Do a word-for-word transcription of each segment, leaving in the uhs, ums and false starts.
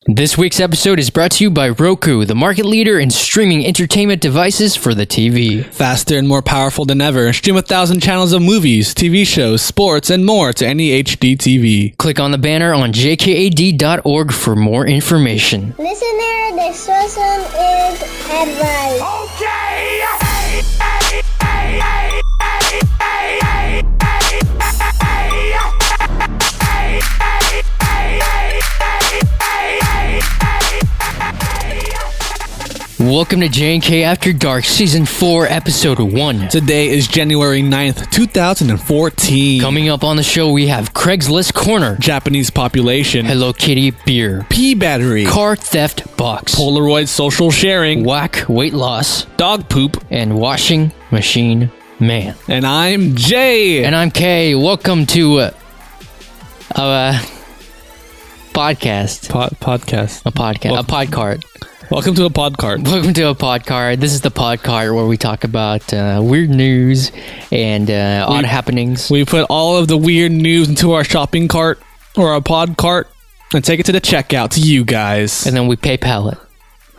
This week's episode is brought to you by Roku, the market leader in streaming entertainment devices for the T V. Faster and more powerful than ever. Stream a thousand channels of movies, T V shows, sports, and more to any H D T V. Click on the banner on J K A D dot org for more information. Listener discretion is advised. Okay! Hey, hey, hey, hey, hey, hey, hey, hey, hey, hey, hey, hey. Welcome to J and K After Dark, Season four, Episode one. Today is January ninth, two thousand fourteen. Coming up on the show, we have Craigslist Corner, Japanese population, Hello Kitty Beer, P battery, Car Theft Box, Polaroid social sharing, Whack Weight Loss, dog poop, and Washing Machine Man. and I'm Jay. And I'm Kay. Welcome to uh, uh podcast. Pod- podcast. A podcast. Wel- a podcart. Welcome to a podcart. Welcome to a podcart. This is the podcart where we talk about uh, weird news and uh, odd We- happenings. We put all of the weird news into our shopping cart or our pod cart and take it to the checkout to you guys. And then we PayPal it.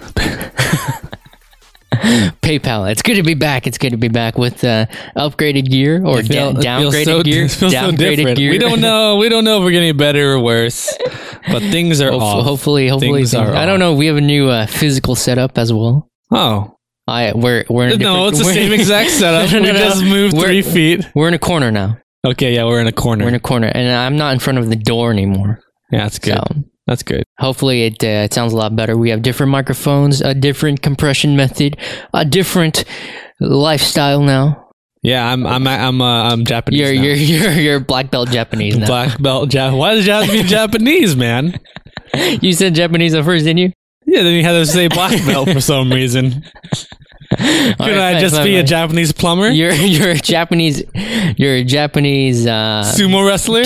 PayPal. It's good to be back. It's good to be back with uh, upgraded gear or It feel- da- it feels downgraded so- gear. it feels so downgraded different. gear. We don't know. We don't know if we're getting better or worse, but things are Hope- off. Hopefully, hopefully, Things are I don't off. know. We have a new uh, physical setup as well. Oh I we're we're in a no, different- it's the we're- same exact setup. No, no, we no. just moved We're- three feet. We're in a corner now. Okay, yeah, we're in a corner. We're in a corner, and I'm not in front of the door anymore. yeah, that's good. So That's good. hopefully, it uh, it sounds a lot better. We have different microphones, a different compression method, a different lifestyle now. Yeah, I'm I'm I'm uh, I'm Japanese. You're now. you're you're you're black belt Japanese now. Black belt. Ja- Why does it have to be Japanese, man? You said Japanese at first, didn't you? Yeah, then you had to say black belt for some reason. Could I just be a Japanese plumber? You're you're a Japanese. You're a Japanese. Uh, Sumo wrestler?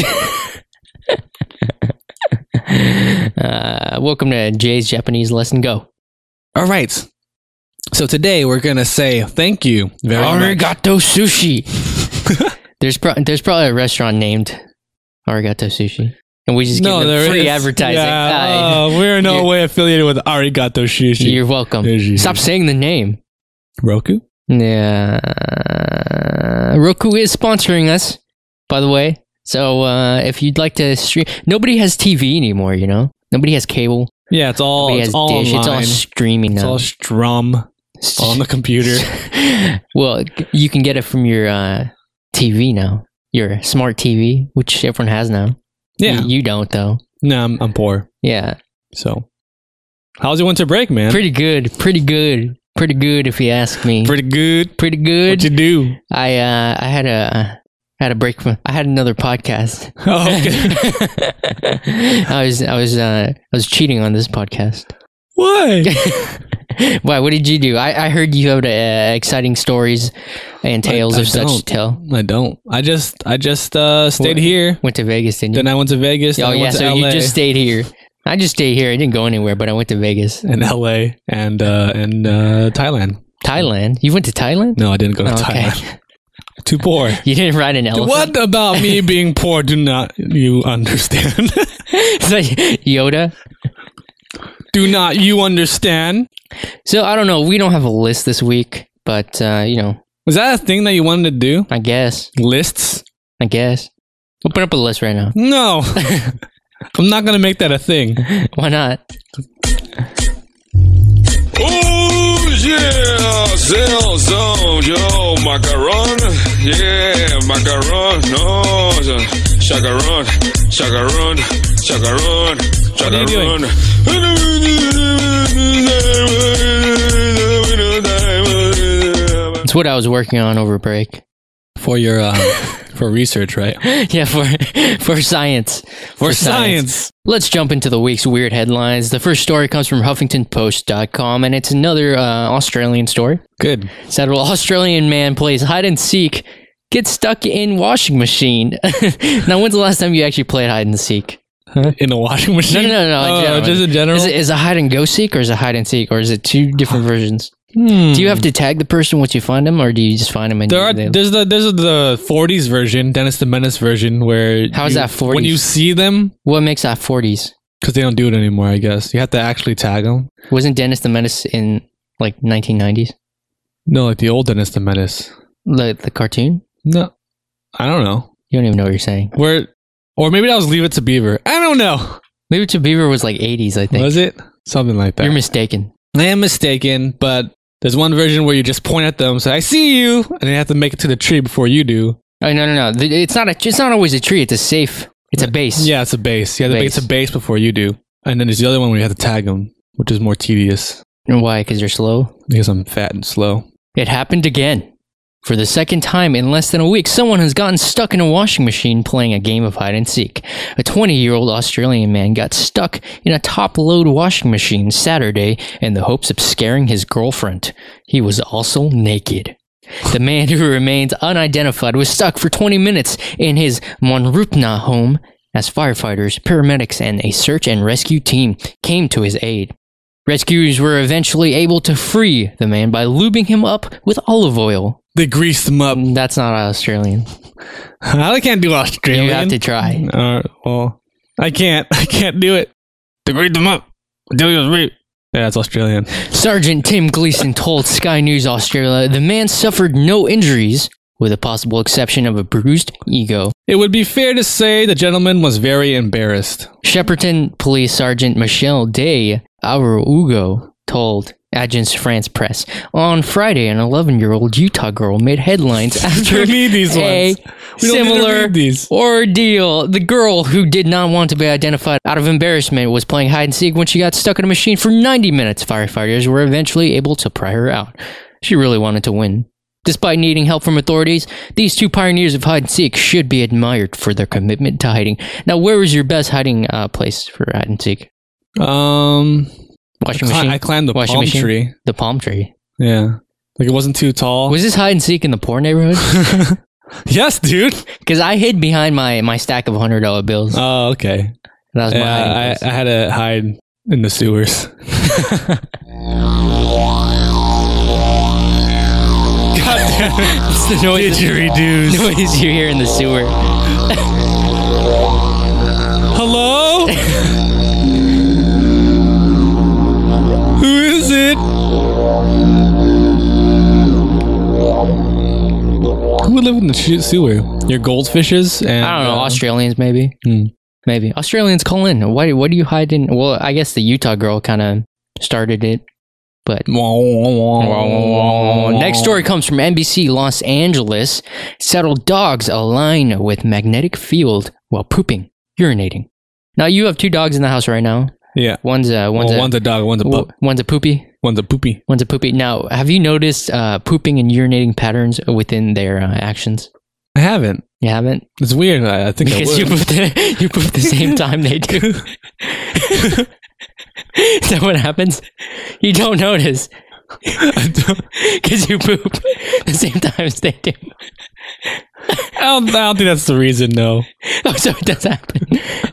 uh, welcome to Jay's Japanese lesson. Go. All right. So today we're gonna say thank you very much. Arigato sushi. there's pro- there's probably a restaurant named Arigato Sushi, and we just give them there free is. advertising. Yeah, Ah, oh, we're in no You're- way affiliated with Arigato Sushi. You're welcome. Sushi. Stop saying the name. Roku? Yeah, Roku is sponsoring us, by the way. So uh, if you'd like to stream, nobody has T V anymore. You know, nobody has cable. Yeah, it's all Nobody it's has all dish. It's all online. streaming It's now. all strum on the computer. Well, you can get it from your uh, T V now, your smart T V, which everyone has now. Yeah. you, you don't though. No, I'm, I'm poor. Yeah, So, how's your winter break, man? pretty good, pretty good, pretty good. If you ask me, Pretty good. pretty good. What'd you do? I uh, I had a had a break from. I had another podcast. Oh, okay. I was I was uh, I was cheating on this podcast. Why? Why? What did you do? I, I heard you have uh, exciting stories and tales I of such don't. to tell. I don't. I just I just uh, stayed What? here. Went to Vegas, didn't you? Then I went to Vegas. Oh then I yeah, went to so L A, you just stayed here. I just stayed here. I didn't go anywhere, but I went to Vegas, in L A and uh, and uh, Thailand. Thailand. You went to Thailand? No, I didn't go to Oh, okay. Thailand. Too poor. You didn't ride an elephant. What about me being poor do not you understand? It's like Yoda. Do not you understand? So I don't know. We don't have a list this week, but uh, you know, Was that a thing that you wanted to do? I guess. Lists? I guess. Open up a list right now. No. I'm not going to make that a thing. Why not? Oh yeah, Zell Zone, yo, macaron, yeah, macaron, no, chacaron, chacaron, chacaron, What are you doing? chacaron. It's what I was working on over break. For your uh, for research, right? Yeah, for for science. For science. Let's jump into the week's weird headlines. The first story comes from Huffington Post dot com, and it's another uh, Australian story. Good. Several Australian man plays hide and seek, gets stuck in washing machine. Now, when's the last time you actually played hide and seek? In a washing machine? No, no, no, no. in Oh, general. just in general? Is it, is it hide and go seek or is it hide and seek or is it two different versions? Hmm. Do you have to tag the person once you find them, or do you just find them and There are they- there's the there's the forties version, Dennis the Menace version, where How is you- that forties? when you see them? what makes that forties? Because they don't do it anymore, I guess. You have to actually tag them. Wasn't Dennis the Menace in like nineteen nineties? No, like the old Dennis the Menace. The, the cartoon? No. I don't know. You don't even know what you're saying. Where, or maybe that was Leave It to Beaver. I don't know. Leave It to Beaver was like eighties, I think. Was it? Something like that. You're mistaken. I am mistaken, but there's one version where you just point at them, say, I see you, and they have to make it to the tree before you do. Oh, no, no, no. The- It's not, a, it's not always a tree. It's a safe. It's a base. Yeah, it's a base. You have to make it Base. to base before you do. And then there's the other one where you have to tag them, which is more tedious And why? Because you're slow? because I'm fat and slow. It happened again. For the second time in less than a week, someone has gotten stuck in a washing machine playing a game of hide and seek. A twenty-year-old Australian man got stuck in a top-load washing machine Saturday in the hopes of scaring his girlfriend. He was also naked. The man, who remains unidentified, was stuck for twenty minutes in his Monrupna home as firefighters, paramedics, and a search and rescue team came to his aid. Rescuers were eventually able to free the man by lubing him up with olive oil. They greased them up. That's not Australian. I can't do Australian. You have to try. Uh, well, I can't. I can't do it. They greased them up. Until he was raped. Yeah, that's Australian. Sergeant Tim Gleason told Sky News Australia the man suffered no injuries, with a possible exception of a bruised ego. It would be fair to say the gentleman was very embarrassed. Shepparton Police Sergeant Michelle Day Arugo told Agence France Press on Friday an eleven-year-old Utah girl made headlines after don't need these a ones. We don't need to similar read these. ordeal. The girl, who did not want to be identified out of embarrassment, was playing hide and seek when she got stuck in a machine for ninety minutes. Firefighters were eventually able to pry her out. She really wanted to win. Despite needing help from authorities, these two pioneers of hide and seek should be admired for their commitment to hiding. Now, where was your best hiding uh, place for hide and seek? Um, Washing I, cli- machine? I climbed the Washing palm machine? tree. The palm tree. Yeah. Like it wasn't too tall. Was this hide and seek in the poor neighborhood? Yes, dude. Because I hid behind my, my stack of one hundred dollar bills. Oh, okay. That was my hiding Yeah, place. I, I had to hide in the sewers. God damn it. It's the noise, Didgeridoos. noise you hear in the sewer. Hello? Who is it? Who would live in the sh- sewer? Your goldfishes and I don't know, uh, Australians maybe. hmm. Maybe. Australians call in. Why, what do you hide in? Well, I guess the Utah girl kind of started it. But next story comes from N B C Los Angeles. Several dogs align with magnetic field while pooping, urinating. Now you have two dogs in the house right now. Yeah. One's a one's, Well, a, one's a dog, one's a pup, one's a poopy. one's a poopy. One's a poopy. Now, have you noticed uh, pooping and urinating patterns within their uh, actions? I haven't. You haven't? It's weird. I, I think I Because you would. poop the, you poop the same time they do. Is that what happens? You don't notice. Because you poop the same time as they do. I don't, I don't think that's the reason, no. Oh, so it does happen.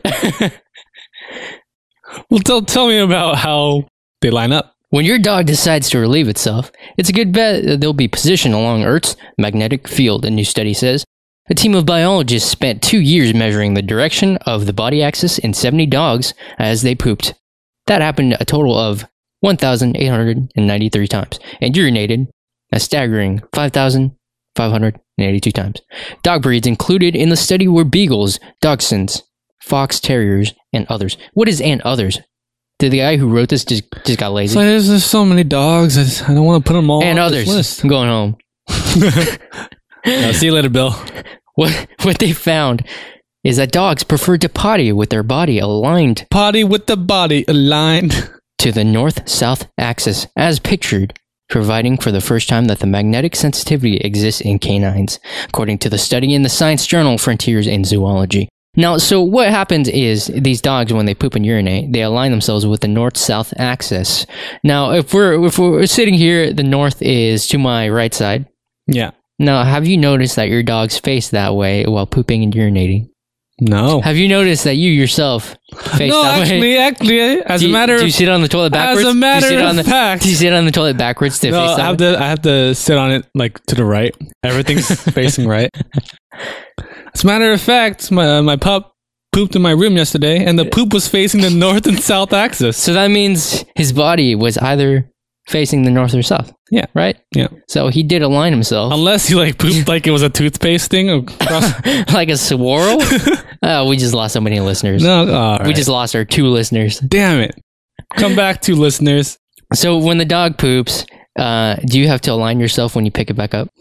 Well, tell, tell me about how they line up. When your dog decides to relieve itself, it's a good bet that they'll be positioned along Earth's magnetic field, a new study says. A team of biologists spent two years measuring the direction of the body axis in seventy dogs as they pooped. That happened a total of one thousand eight hundred ninety-three times, and urinated a staggering five thousand five hundred eighty-two times. Dog breeds included in the study were beagles, dachshunds, fox terriers, and others. What is and others? Did the guy who wrote this just, just got lazy? So there's, there's so many dogs. I, just, I don't want to put them all and on others. this list. I'm going home. Uh, see you later, Bill. What what they found is that dogs prefer to potty with their body aligned Potty with the body aligned. to the north-south axis, as pictured, providing for the first time that the magnetic sensitivity exists in canines, according to the study in the science journal Frontiers in Zoology. Now, so what happens is these dogs, when they poop and urinate, they align themselves with the north-south axis. Now, if we're if we're sitting here, the north is to my right side. Yeah. Now, have you noticed that your dogs face that way while pooping and urinating? No. Have you noticed that you yourself face No, that actually, way? actually, as Do a you, matter do you of sit on the toilet backwards? as a matter do you sit on of the, fact. do you sit on the toilet backwards to no, face I that have way? to I have to sit on it like to the right. Everything's facing right. As a matter of fact, my my pup pooped in my room yesterday, and the poop was facing the north and south axis. So that means his body was either facing the north or south. Yeah. Right? Yeah. So he did align himself. Unless he like pooped like it was a toothpaste thing across. Like a swirl? Oh, we just lost so many listeners. No, all right. We just lost our two listeners. Damn it. Come back to listeners. So when the dog poops, uh, do you have to align yourself when you pick it back up?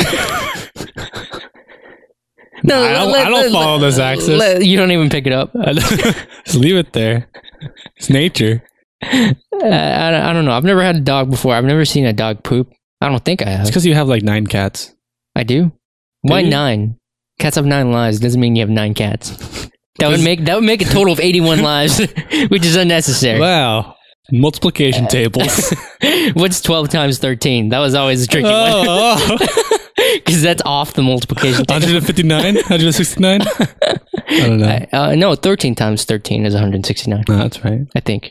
No, I don't, I don't follow this axis. Let, you don't even pick it up. Just leave it there. It's nature. Uh, I, don't- I don't know. I've never had a dog before. I've never seen a dog poop. I don't think I have. It's because you have like nine cats. I do. Why you? nine? Cats have nine lives. Doesn't mean you have nine cats. That would make that would make a total of eighty-one lives, which is unnecessary. Wow. Multiplication tables. What's twelve times thirteen? That was always a tricky one. Oh, Because that's off the multiplication table. one fifty-nine? one sixty-nine? I don't know. Uh, no, thirteen times thirteen is one hundred sixty-nine. No, that's right. I think.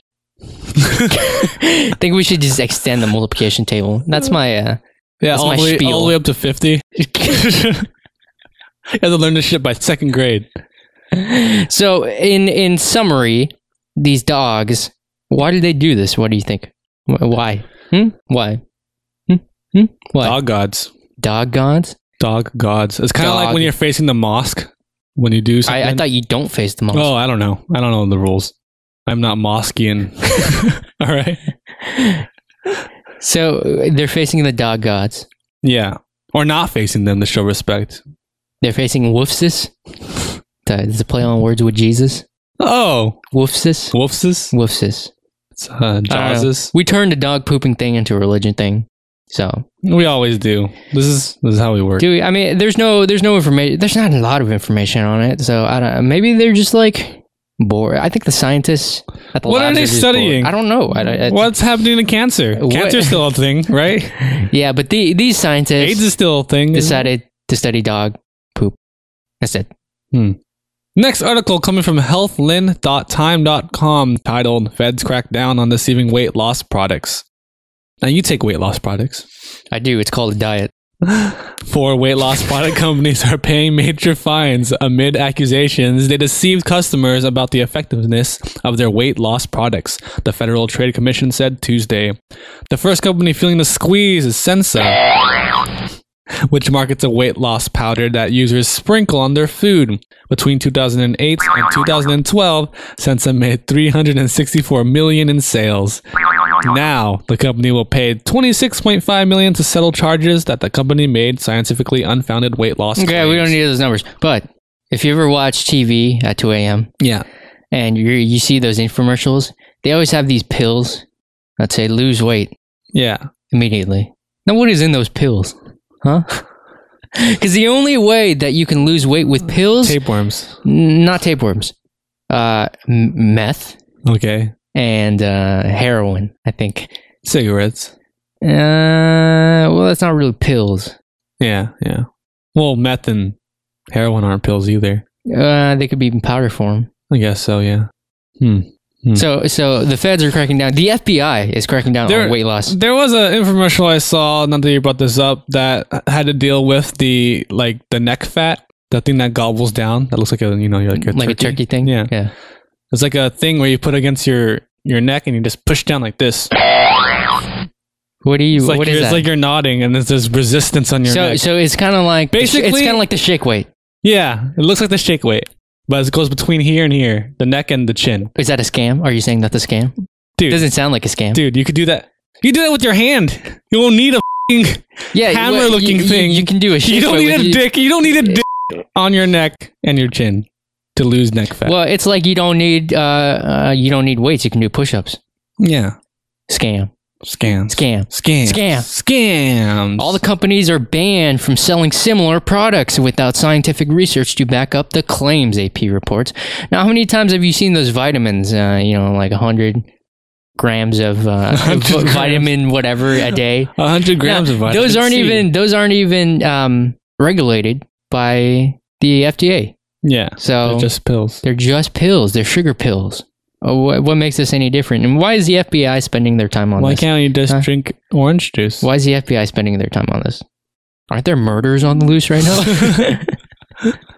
I think we should just extend the multiplication table. That's my. Uh, Yeah, That's all my the, way, spiel. all the way up to fifty. You have to learn this shit by second grade. so, in in summary, these dogs. Why do they do this? What do you think? Wh- Why? Hmm? Why? Hmm? Hmm? Why? Dog gods. Dog gods? Dog gods. It's kind of like Dog. when you're facing the mosque when you do something. I, I thought you don't face the mosque. Oh, I don't know. I don't know the rules. I'm not mosquean. All right. So uh, they're facing the dog gods. Yeah. Or not facing them to show respect. They're facing Woofsis. It's a play on words with Jesus. Oh. Woofsis. Wolfses? Woofsis. It's uh, I don't know. Jawses. We turned the dog pooping thing into a religion thing. So, We always do. This is this is how we work. do we, I mean, there's no, there's no information. There's not a lot of information on it. So I don't. Maybe they're just like bored. I think the scientists at the What are labs they just studying? bored. I don't know. I, I, What's happening to cancer? What- Cancer's still a thing, right? Yeah, but the, these scientists AIDS is still a thing. decided to study dog poop. That's it. Next article coming from healthlin dot time dot com titled Feds Crack Down on Deceiving Weight Loss Products. Now you take weight loss products. I do. It's called a diet. Four weight loss product companies are paying major fines amid accusations they deceived customers about the effectiveness of their weight loss products, the Federal Trade Commission said Tuesday. The first company feeling the squeeze is Sensa, which markets a weight loss powder that users sprinkle on their food. Between two thousand eight and two thousand twelve, Sensa made three hundred sixty-four million dollars in sales. Now, the company will pay twenty-six point five million dollars to settle charges that the company made scientifically unfounded weight loss Okay, claims. we don't need those numbers. But if you ever watch T V at two a.m. Yeah. and you you see those infomercials, they always have these pills that say lose weight Yeah. immediately. Now, what is in those pills? Huh? Because the only way that you can lose weight with pills, Tapeworms. n- not tapeworms, uh, m- meth Okay. and uh, heroin, I think. Cigarettes. Uh, well, that's not really pills. Yeah, yeah. Well, meth and heroin aren't pills either. Uh, they could be in powder form. I guess so, yeah. Hmm. So, so the feds are cracking down. The F B I is cracking down There- on weight loss. There was an infomercial I saw, not that you brought this up, that had to deal with the, like, the neck fat, the thing that gobbles down. That looks like a, you know, like a Like turkey. a turkey thing? Yeah. Yeah. It's like a thing where you put against your, your neck and you just push down like this. What do you, It's like, what you're, is it's that? like you're nodding and there's this resistance on your so, neck. so it's kind of like, Basically- it's kind of like the shake weight. Yeah, it looks like the shake weight, but it goes between here and here, the neck and the chin. Is that a scam? Are you saying that's a scam? Dude, Doesn't sound like a scam. dude, you could do that. You do that with your hand. You won't need a f***ing yeah, well, hammer-looking you- you- thing. You can do a shake You don't weight need with a you- dick. You don't need a dick on your neck and your chin to lose neck fat. Well, it's like you don't need, uh, uh, you don't need weights. You can do push-ups. Yeah. Scam. Scams. Scam. Scams. Scam. Scams. All the companies are banned from selling similar products without scientific research to back up the claims, A P reports. Now, how many times have you seen those vitamins, uh, you know, like one hundred grams of uh, one hundred grams. vitamin whatever a day? one hundred grams Now, of vitamin Those aren't C. even, those aren't even um, regulated by the F D A. Yeah. So They're just pills. they're just pills. They're sugar pills. Oh, what, what makes this any different? And why is the F B I spending their time on Why this? can't you just Huh? drink orange juice? Why is the F B I spending their time on this? Aren't there murders on the loose right now?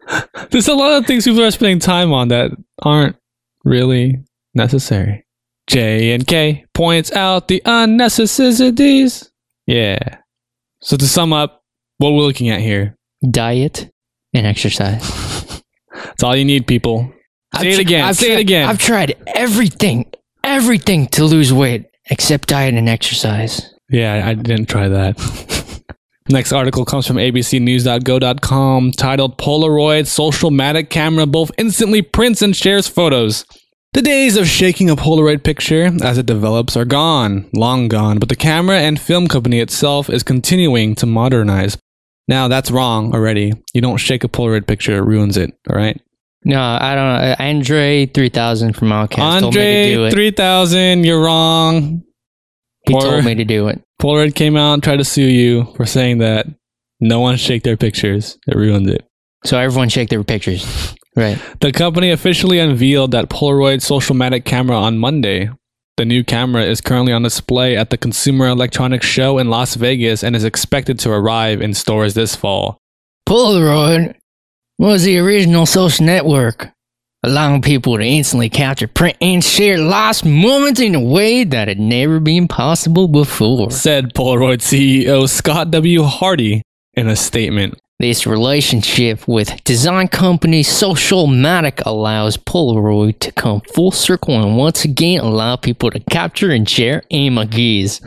There's a lot of things people are spending time on that aren't really necessary. J and K points out the unnecessities. Yeah. So to sum up, what we're looking at here. Diet and exercise. That's all you need, people. Say I've it tr- again. I've Say tried, it again. I've tried everything, everything to lose weight except diet and exercise. Yeah, I didn't try that. Next article comes from A B C news dot go dot com, titled Polaroid Social-Matic Camera Both Instantly Prints and Shares Photos. The days of shaking a Polaroid picture as it develops are gone, long gone, but the camera and film company itself is continuing to modernize. Now, that's wrong already. You don't shake a Polaroid picture, it ruins it, all right? No, I don't know. Andre three thousand from Outcast told me to do Andre it. three thousand, you're wrong. He Poor- told me to do it. Polaroid came out and tried to sue you for saying that no one shake their pictures. It ruined it. So everyone shake their pictures. Right. The company officially unveiled that Polaroid Social-Matic camera on Monday. The new camera is currently on display at the Consumer Electronics Show in Las Vegas and is expected to arrive in stores this fall. Polaroid was the original social network, allowing people to instantly capture, print, and share lost moments in a way that had never been possible before. Said Polaroid C E O Scott W. Hardy in a statement. This relationship with design company Social-Matic allows Polaroid to come full circle and once again allow people to capture and share images.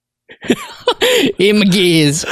Images.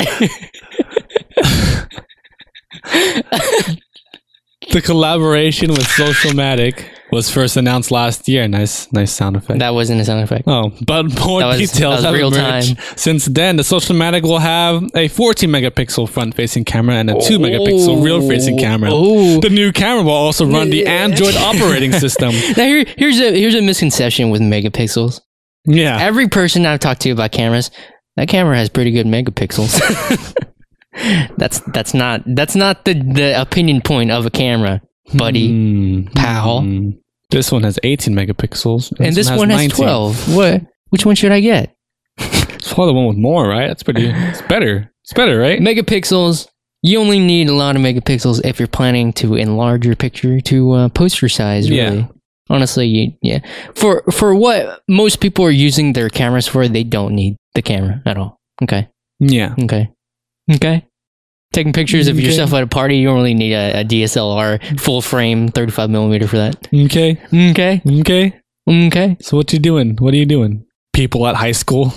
The collaboration with Social-Matic was first announced last year. Nice, nice sound effect. That wasn't a sound effect. Oh, but more That was- details that was have real emerged. time. Since then, the Social-Matic will have a fourteen megapixel front-facing camera and a two megapixel rear-facing camera. Oh. The new camera will also run the Android operating system. Now here, here's a here's a misconception with megapixels. Yeah. Every person I've talked to about cameras, that camera has pretty good megapixels. that's that's not that's not the, the opinion point of a camera, buddy, Hmm. pal. Hmm. This one has eighteen megapixels. And this one has nineteen. twelve. What? Which one should I get? It's probably the one with more, right? That's pretty. It's better. It's better, right? Megapixels. You only need a lot of megapixels if you're planning to enlarge your picture to uh, poster size. Really, Yeah. honestly, you, yeah. For for what most people are using their cameras for, they don't need the camera at all. Okay. Yeah. Okay. Okay. Taking pictures of Okay. yourself at a party, you don't really need a, a D S L R full frame thirty-five millimeter for that. Okay. Okay. Okay. Okay. So what you doing? What are you doing? People at high school.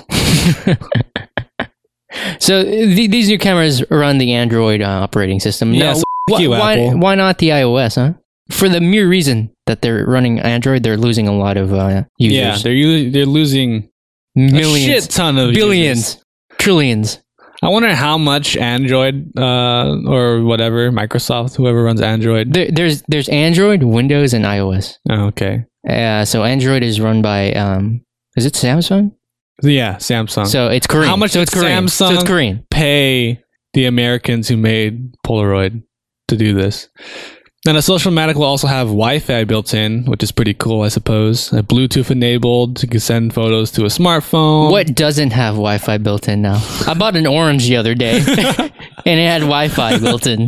So th- these new cameras run the Android uh, operating system. Yeah, Now, so wh- f- you, why, Apple. why not the iOS, huh? For the mere reason that they're running Android, they're losing a lot of uh, users. Yeah, they're u- they're losing a Millions. shit ton of Billions. users. Trillions. I wonder how much Android uh, or whatever Microsoft, whoever runs Android. There, there's there's Android, Windows, and iOS. Oh, okay. Uh, so Android is run by, um, is it Samsung? Yeah, Samsung. So it's Korean. How much so did it's Korean. So Samsung it's Korean. pay the Americans who made Polaroid to do this? Now, the Social-Matic will also have Wi-Fi built in, which is pretty cool, I suppose. Uh, Bluetooth enabled, you can send photos to a smartphone. What doesn't have Wi-Fi built in now? I bought an orange the other day, and it had Wi-Fi built in.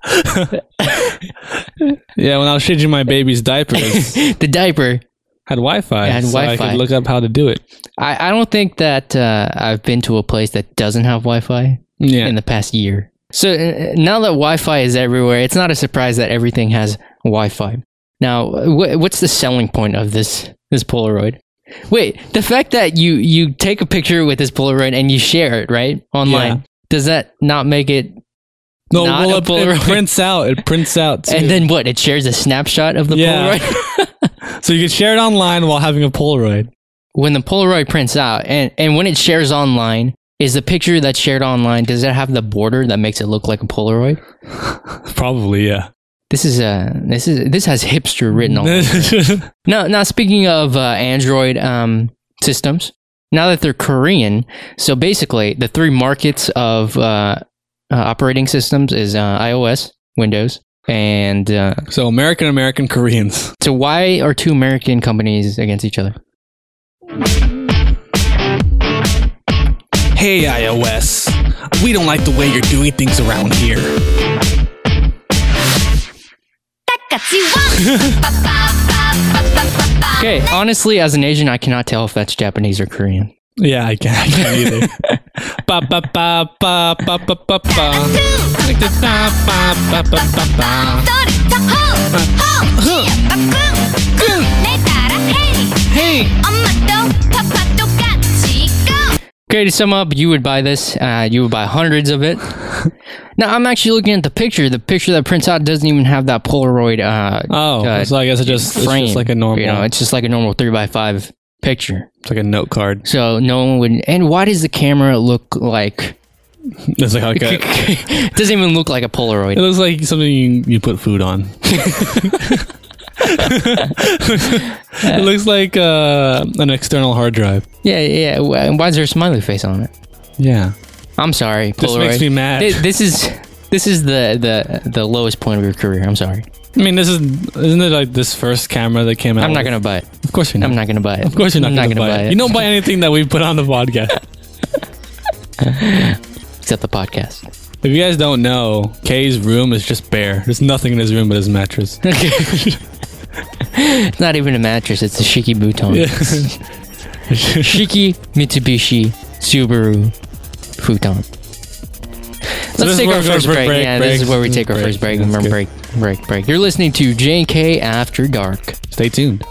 Yeah, when I was changing my baby's diapers, The diaper. had Wi-Fi, It had so I Wi-Fi. could look up how to do it. I, I don't think that uh, I've been to a place that doesn't have Wi-Fi Yeah, in the past year. So uh, now that Wi-Fi is everywhere, it's not a surprise that everything has Wi-Fi. Now, wh- what's the selling point of this this Polaroid? Wait, the fact that you you take a picture with this Polaroid and you share it right online, Yeah. does that not make it? no, not well, a it, Polaroid. it prints out. It prints out, too. And then what? It shares a snapshot of the Yeah. Polaroid. so you can share it online while having a Polaroid. When the Polaroid prints out, and and when it shares online, is the picture that's shared online, does it have the border that makes it look like a Polaroid? Probably, yeah. This is uh this is this has hipster written all over it. Now, now speaking of uh, Android um, systems, now that they're Korean, so basically the three markets of uh, uh, operating systems is uh, iOS, Windows, and uh, So American, American, Koreans. so why are two American companies against each other? Hey, iOS. We don't like the way you're doing things around here. Okay, honestly, as an Asian, I cannot tell if that's Japanese or Korean. Yeah, I can't, I can't either. Ba ba ba ba ba ba ba ba. Like this, ba ba ba ba ba ba. Hey. Okay, to sum up, you would buy this. Uh, you would buy hundreds of it. Now, I'm actually looking at the picture. The picture that prints out doesn't even have that Polaroid. Uh, Oh, uh, so I guess it just it's frame. just like a normal. You know, it's just like a normal three by five picture. It's like a note card. So no one would. And why does the camera look like? It's like, like a, It doesn't even look like a Polaroid. it looks like something you, you put food on. It looks like uh, an external hard drive. Yeah, yeah. Why why is there a smiley face on it? Yeah. I'm sorry, This Polaroid. makes me mad. Thi- This is this is the the the lowest point of your career. I'm sorry. I mean, this is isn't it like this first camera that came out? I'm not with- gonna buy it. Of course you're not. I'm not gonna buy it. Of course you're not, I'm gonna, gonna buy, buy it. it. You don't buy anything that we put on the podcast. Except the podcast. If you guys don't know, Kay's room is just bare. There's nothing in his room but his mattress. It's not even a mattress. It's a Shiki Buton. Shiki Mitsubishi Subaru futon. So Let's this is take where our we go first for break. break, Yeah, break. this is where we This is take our break. first break. That's Remember, good. break, break, break. You're listening to J and K After Dark. Stay tuned.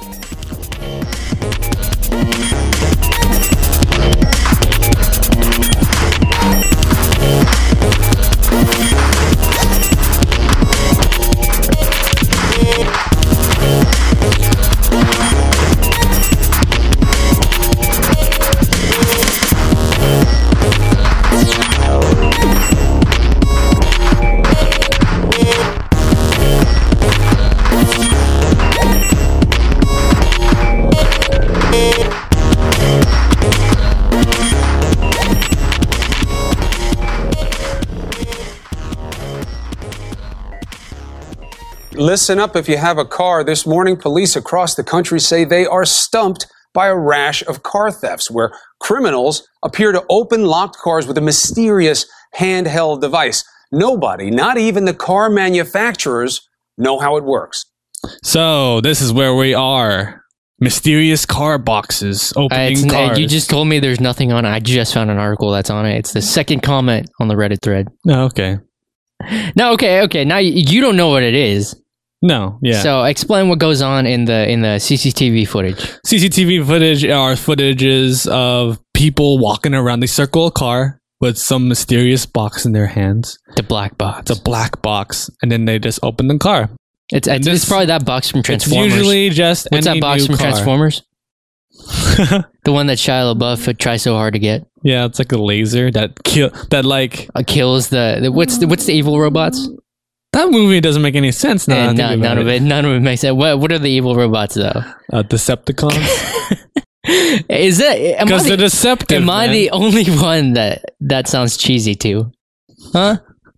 Listen up if you have a car. This morning, police across the country say they are stumped by a rash of car thefts where criminals appear to open locked cars with a mysterious handheld device. Nobody, not even the car manufacturers, know how it works. So this is where we are. Mysterious car boxes Uh, opening it's, uh, cars. you just told me there's nothing on it. I just found an article that's on it. It's the second comment on the Reddit thread. Oh, okay. No, okay, okay. Now you, you don't know what it is. No, yeah. So explain what goes on in the in the C C T V footage. C C T V footage are footages of people walking around. They circle a car with some mysterious box in their hands. The black box. It's a black box, and then they just open the car. It's it's, this- it's probably that box from It's Transformers. usually just What's any that box new from car. Transformers? The one that Shia LaBeouf tries so hard to get. Yeah, it's like a laser that kill that like Uh, kills the, the what's the what's the evil robots? that movie doesn't make any sense now. And I think none, about none of it none of it makes sense. What what are the evil robots though? Uh, Decepticons, Is that am I because the, they're deceptive. am I man. the only one that that sounds cheesy to? Huh?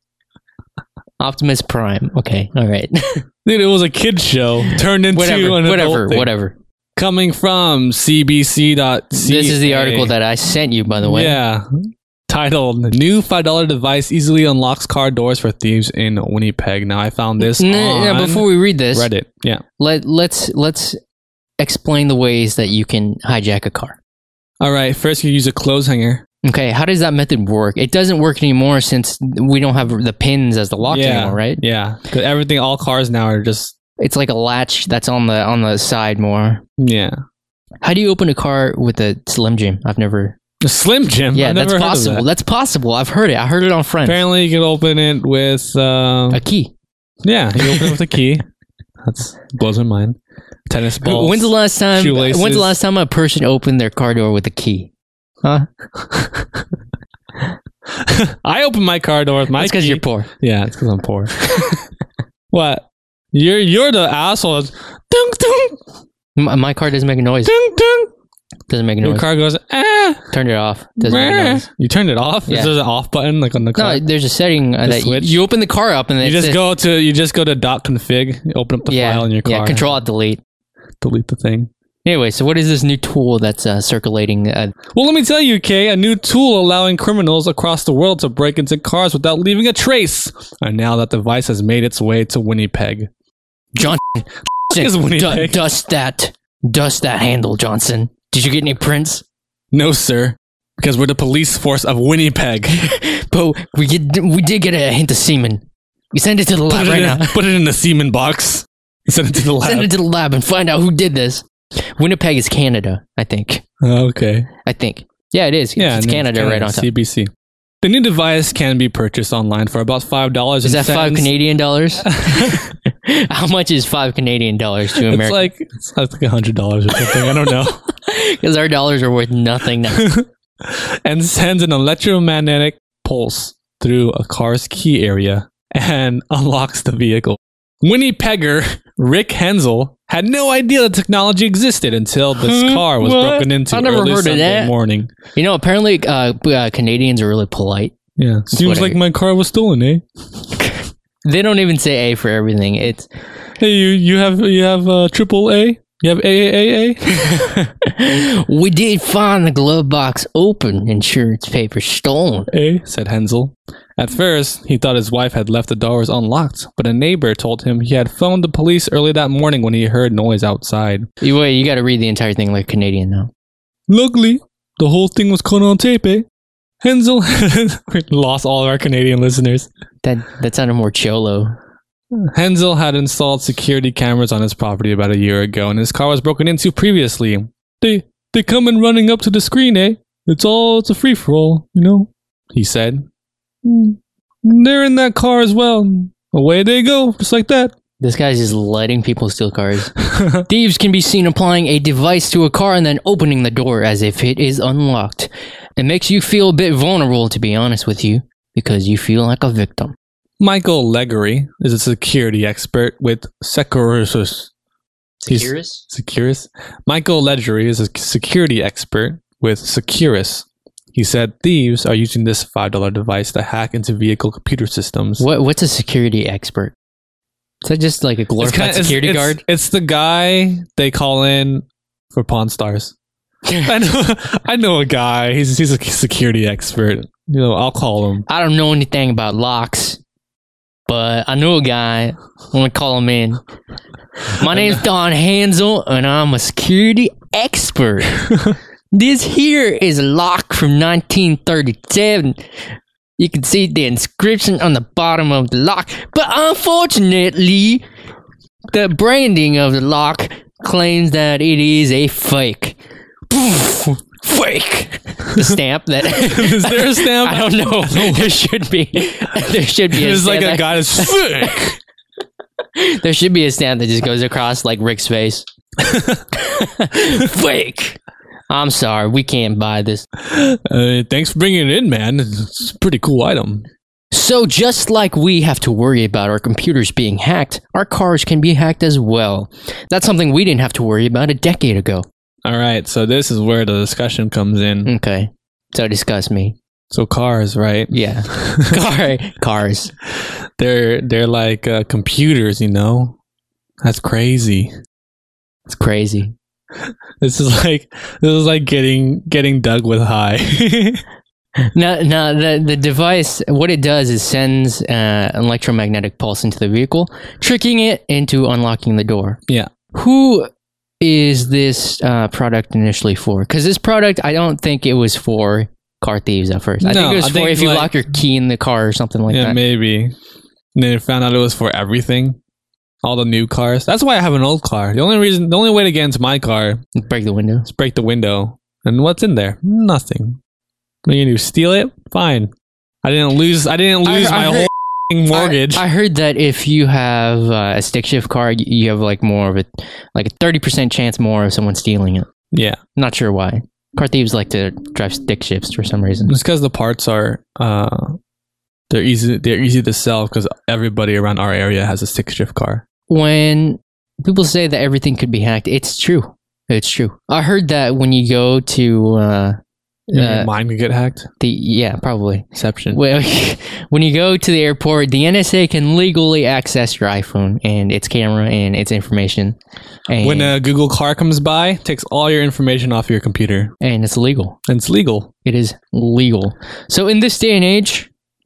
Optimus Prime. Okay, all right. Dude, it was a kids show turned into whatever, an whatever, adult thing. whatever. Coming from C B C dot C A. This is the article that I sent you, by the way. Yeah. Titled "New five dollar device easily unlocks car doors for thieves in Winnipeg." Now I found this N- on now, before we read this, Reddit. Yeah. let let's let's explain the ways that you can hijack a car. All right. First, you use a clothes hanger. Okay, how does that method work? It doesn't work anymore since we don't have the pins as the lock yeah. anymore, right? Yeah. Because everything, all cars now are just It's like a latch that's on the on the side more. yeah. How do you open a car with a Slim Jim? I've never. A Slim Jim. Yeah, I've that's never heard of possible. that. That's possible. I've heard it. I heard it on Friends. Apparently, you can open it with uh, A key. yeah. You open it with a key. That's blows my mind. Tennis balls. When's the last time? shoelaces. When's the last time a person opened their car door with a key? Huh? I open my car door with my. That's because key. you're poor. Yeah, it's because I'm poor. What? You're you're the asshole. Dunk dunk My, my car doesn't make a noise. dunk dunk. Doesn't make a Your noise. car goes ah. Turned it off. Doesn't make a meh. noise. You turned it off. Yeah. Is there an off button like on the car? No, there's a setting uh, The that you, switch? you open the car up and then you it just says- go to you just go to dot config. You open up the yeah, file in your car. yeah. Control Alt Delete. delete the thing. Anyway, so what is this new tool that's uh, circulating? Uh, Well, let me tell you, Kay, a new tool allowing criminals across the world to break into cars without leaving a trace. And now that device has made its way to Winnipeg. Johnson, is Winnie du- Peg? dust that, dust that handle, Johnson. Did you get any prints? No, sir. Because we're the police force of Winnipeg. But we get, we did get a hint of semen. We send it to the lab Put it, right in, now. put it in the semen box. Send it to the lab. Send it to the lab and find out who did this. Winnipeg is Canada, I think. Okay. I think. Yeah, it is. Yeah, it's and Canada, right on top. C B C. The new device can be purchased online for about five dollars. Is that five Canadian dollars? How much is five Canadian dollars to America? It's like it's like a hundred dollars or something. I don't know. Because our dollars are worth nothing now. And sends an electromagnetic pulse through a car's key area and unlocks the vehicle. Winnipegger Rick Hensel had no idea the technology existed until this Huh? got was What? broken into I never early heard of Sunday that. morning. You know, apparently uh, uh, Canadians are really polite. Yeah, seems what I like hear. my car was stolen, eh? They don't even say A for everything. It's Hey, you you have you have uh, triple A? You have A A A A? we did find the glove box open, insurance papers stolen. A, said Hensel. At first, he thought his wife had left the doors unlocked, but a neighbor told him he had phoned the police early that morning when he heard noise outside. You wait, you got to read the entire thing like Canadian now. Luckily, the whole thing was caught on tape, eh? Hensel we lost all of our Canadian listeners. That that sounded more cholo. Hensel had installed security cameras on his property about a year ago, and his car was broken into previously. They they come in running up to the screen, eh? It's all it's a free for all, you know. He said. They're in that car as well. Away they go, just like that. This guy's just letting people steal cars. Thieves can be seen applying a device to a car and then opening the door as if it is unlocked. It makes you feel a bit vulnerable, to be honest with you, because you feel like a victim. Michael Leggery is a security expert with Securus. He's- Securus? Securus? Michael Leggery is a security expert with Securus. He said thieves are using this five dollar device to hack into vehicle computer systems. What What's a security expert? Is that just like a It's glorified kinda- it's- security it's, guard? It's the guy they call in for Pawn Stars. I know, I know a guy. He's he's a security expert. You know, I'll call him. I don't know anything about locks, but I know a guy. I'm gonna call him in. My name's Don Hansel, and I'm a security expert. This here is a lock from nineteen thirty-seven. You can see the inscription on the bottom of the lock, but unfortunately, the branding of the lock claims that it is a fake. Fake. The stamp that Is there a stamp? I don't know. There should be. There should be. A There's like stamp a guy that's fake. that, there should be a stamp that just goes across like Rick's face. Fake. I'm sorry, we can't buy this. Uh, thanks for bringing it in, man. It's a pretty cool item. So just like we have to worry about our computers being hacked, our cars can be hacked as well. That's something we didn't have to worry about a decade ago. All right, so this is where the discussion comes in. Okay. So discuss me. So cars, right? Yeah. Car cars. They're they're like uh, computers, you know. That's crazy. It's crazy. This is like this is like getting getting dug with high. Now, now the, the device, what it does is sends uh, an electromagnetic pulse into the vehicle, tricking it into unlocking the door. Yeah. Who is this uh, product initially for? Because this product, I don't think it was for car thieves at first. I No, think it was I for think, if you like- lock your key in the car or something like yeah, that. maybe. And then they found out it was for everything. All the new cars. That's why I have an old car. The only reason, the only way to get into my car Break the window. is break the window. And what's in there? Nothing. What are you gonna do? Steal it? Fine. I didn't lose. I didn't I- lose I my heard- whole f***ing mortgage. I, I heard that if you have uh, a stick shift car, you- you have like more of a, like a thirty percent chance more of someone stealing it. yeah, Not sure why. Car thieves like to drive stick shifts for some reason. it's because the parts are uh, they're easy. They're easy to sell because everybody around our area has a six shift car. When people say that everything could be hacked, it's true. It's true. I heard that when you go to uh, Yeah, uh, mine could get hacked. the yeah, probably. Exception. Well, when you go to the airport, the N S A can legally access your iPhone and its camera and its information, and, When a Google car comes by, takes all your information off your computer, and it's legal. and it's legal. It is legal. So in this day and age,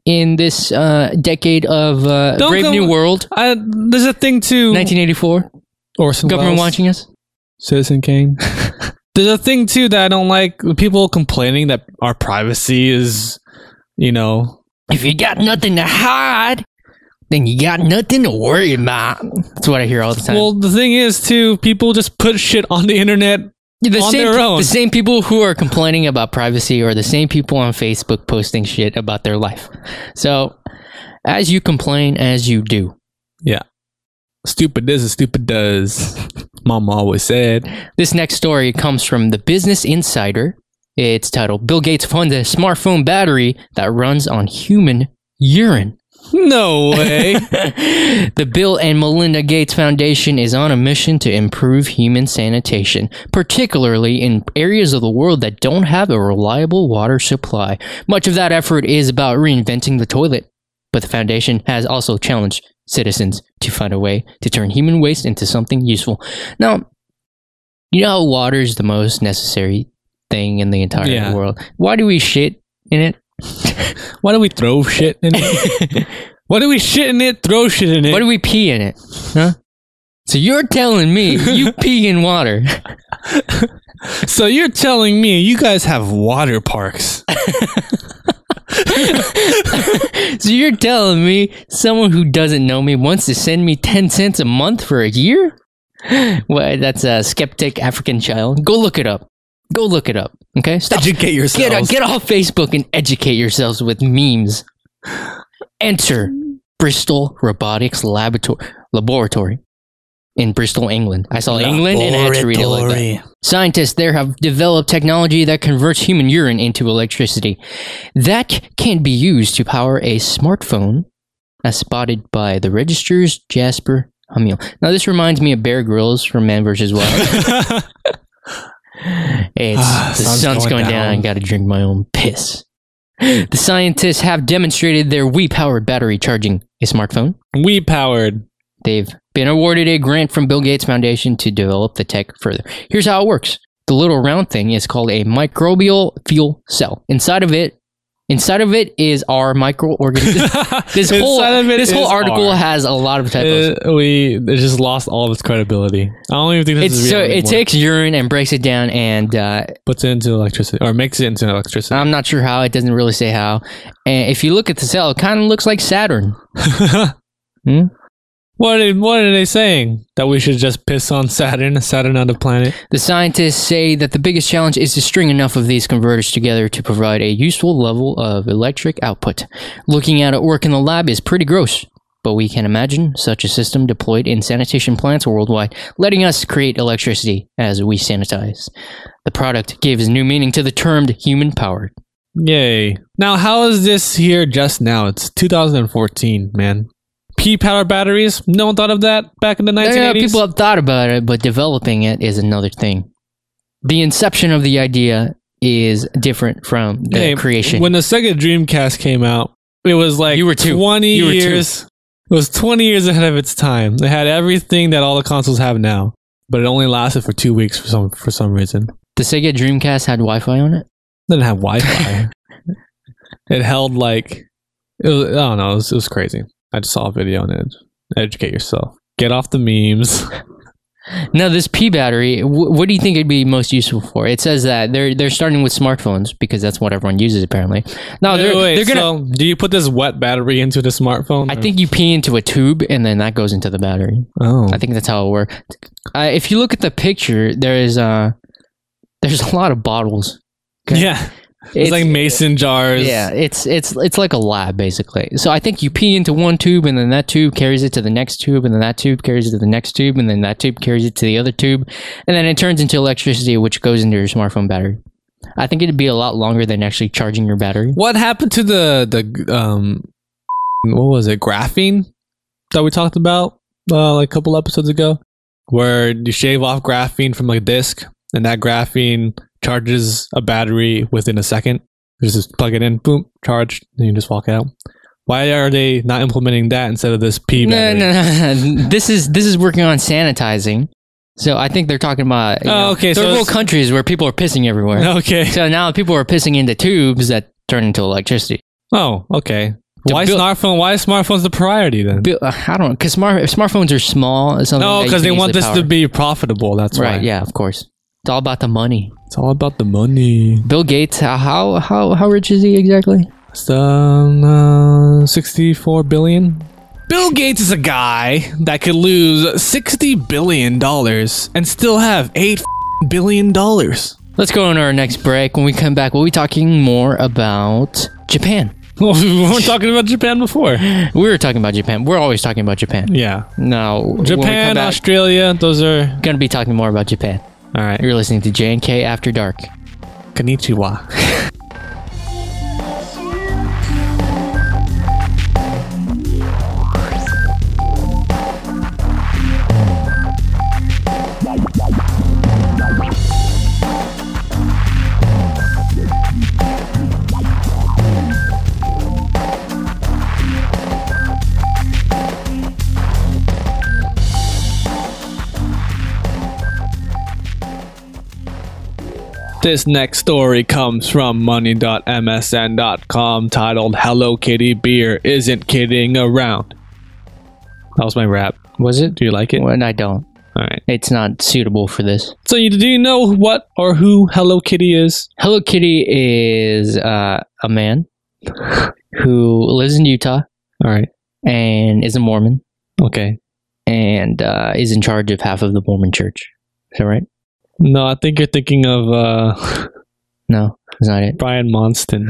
in this uh, decade of uh, Don't Brave go- New World, I, there's a thing too. nineteen eighty-four. Orson Government Welles, watching us. Citizen Kane. There's a thing too that I don't like. People complaining that our privacy is, you know, If you got nothing to hide, then you got nothing to worry about. That's what I hear all the time. well, the thing is too, people just put shit on the internet the on same, their own. The same people who are complaining about privacy are the same people on Facebook posting shit about their life. So, as you complain, as you do. Yeah. Stupid this and stupid does. Mama always said. This next story comes from the Business Insider. It's titled, Bill Gates funds a smartphone battery that runs on human urine. No way. The Bill and Melinda Gates Foundation is on a mission to improve human sanitation, particularly in areas of the world that don't have a reliable water supply. Much of that effort is about reinventing the toilet, but the foundation has also challenged citizens to find a way to turn human waste into something useful. Now, you know how water is the most necessary thing in the entire Yeah. world. Why do we shit in it? Why do we throw shit in it? Why do we shit in it, throw shit in it? Why do we pee in it? Huh? So you're telling me you pee in water. So you're telling me you guys have water parks? So you're telling me someone who doesn't know me wants to send me ten cents a month for a year? Well, that's a skeptic African child. Go look it up. Go look it up. Okay? Stop. Educate yourselves. Get, get off Facebook and educate yourselves with memes. Enter Bristol Robotics Laborator- Laboratory in Bristol, England. I saw England and I had to read it like that. Scientists there have developed technology that converts human urine into electricity. That can be used to power a smartphone, as spotted by the Register's Jasper Hamill. Now, this reminds me of Bear Grylls from Man versus. Wild. It's, Ah, the sun's sun's going going down. down. I gotta drink my own piss. The scientists have demonstrated their Wii-powered battery charging a smartphone. We powered. They've been awarded a grant from Bill Gates Foundation to develop the tech further. Here's how it works. The little round thing is called a microbial fuel cell. Inside of it, inside of it is our microorganism. This whole Inside of it this whole is article our- has a lot of typos. Uh, we it just lost all of its credibility. I don't even think this It's is so real it anymore. takes urine and breaks it down, and uh, Puts it into electricity or makes it into electricity. I'm not sure how. It doesn't really say how. And if you look at the cell, it kind of looks like Saturn. Hmm? What are, what are they saying? That we should just piss on Saturn, Saturn on the planet? The scientists say that the biggest challenge is to string enough of these converters together to provide a useful level of electric output. Looking at it work in the lab is pretty gross, but we can imagine such a system deployed in sanitation plants worldwide, letting us create electricity as we sanitize. The product gives new meaning to the term human-powered. Yay. Now, how is this here just now? It's two thousand fourteen, man. P-power batteries? No one thought of that back in the nineteen Yeah, eighties? people have thought about it, but developing it is another thing. The inception of the idea is different from the Hey, creation. When the Sega Dreamcast came out, it was like You were two. twenty You were two. years. It was twenty years ahead of its time. It had everything that all the consoles have now, but it only lasted for two weeks for some for some reason. the Sega Dreamcast had Wi-Fi on it? It didn't have Wi-Fi. It held like it was, I don't know. It was, it was crazy. I just saw a video on it. Educate yourself. Get off the memes. Now, this P battery, wh- what do you think it'd be most useful for? It says that they're they're starting with smartphones because that's what everyone uses apparently. No, they're, Wait, they're gonna. so do you put this wet battery into the smartphone? I think you pee into a tube and then that goes into the battery. Oh, I think that's how it works. Uh, if you look at the picture, there is uh, there's a lot of bottles. Okay? yeah. It's, like mason jars. Yeah, it's it's it's like a lab basically. So I think you pee into one tube, and then that tube carries it to the next tube, and then that tube carries it to the next tube, and then that tube carries it to the other tube, and then it turns into electricity, which goes into your smartphone battery. I think it'd be a lot longer than actually charging your battery. What happened to the the um, what was it? Graphene that we talked about uh, like a couple episodes ago, where you shave off graphene from a disc, and that graphene charges a battery within a second. You just plug it in, boom, charged, and you just walk out. Why are they not implementing that instead of this P No, battery? no, no, no. This is this is working on sanitizing. So I think they're talking about you Oh, know, okay, so third world it's- countries where people are pissing everywhere. Okay. So now people are pissing into tubes that turn into electricity. Oh, okay. Why build- smartphone? Why is smartphones the priority then? Bill, uh, I don't know, because smart smartphones are small. It's something No, that you because can they want easily this power. to be profitable. That's right. why. Yeah, of course. It's all about the money. It's all about the money. Bill Gates, how how how, how rich is he exactly? It's um, uh, sixty-four billion. Bill Gates is a guy that could lose sixty billion dollars and still have eight billion dollars. Let's go on our next break. When we come back, we'll be talking more about Japan. Well, we weren't talking about Japan before. We were talking about Japan. We're always talking about Japan. Yeah. No, when we Japan, come back, Australia, those are... gonna be talking more about Japan. All right. You're listening to J and K After Dark. Konnichiwa. This next story comes from money dot m s n dot com titled Hello Kitty Beer Isn't Kidding Around. That was my rap. Was it? Do you like it? Well, I don't. All right. It's not suitable for this. So you, do you know what or who Hello Kitty is? Hello Kitty is uh, a man who lives in Utah All right. and is a Mormon Okay. and uh, is in charge of half of the Mormon church. Is that right? No, I think you're thinking of uh, No, that's not it. Brian Monston.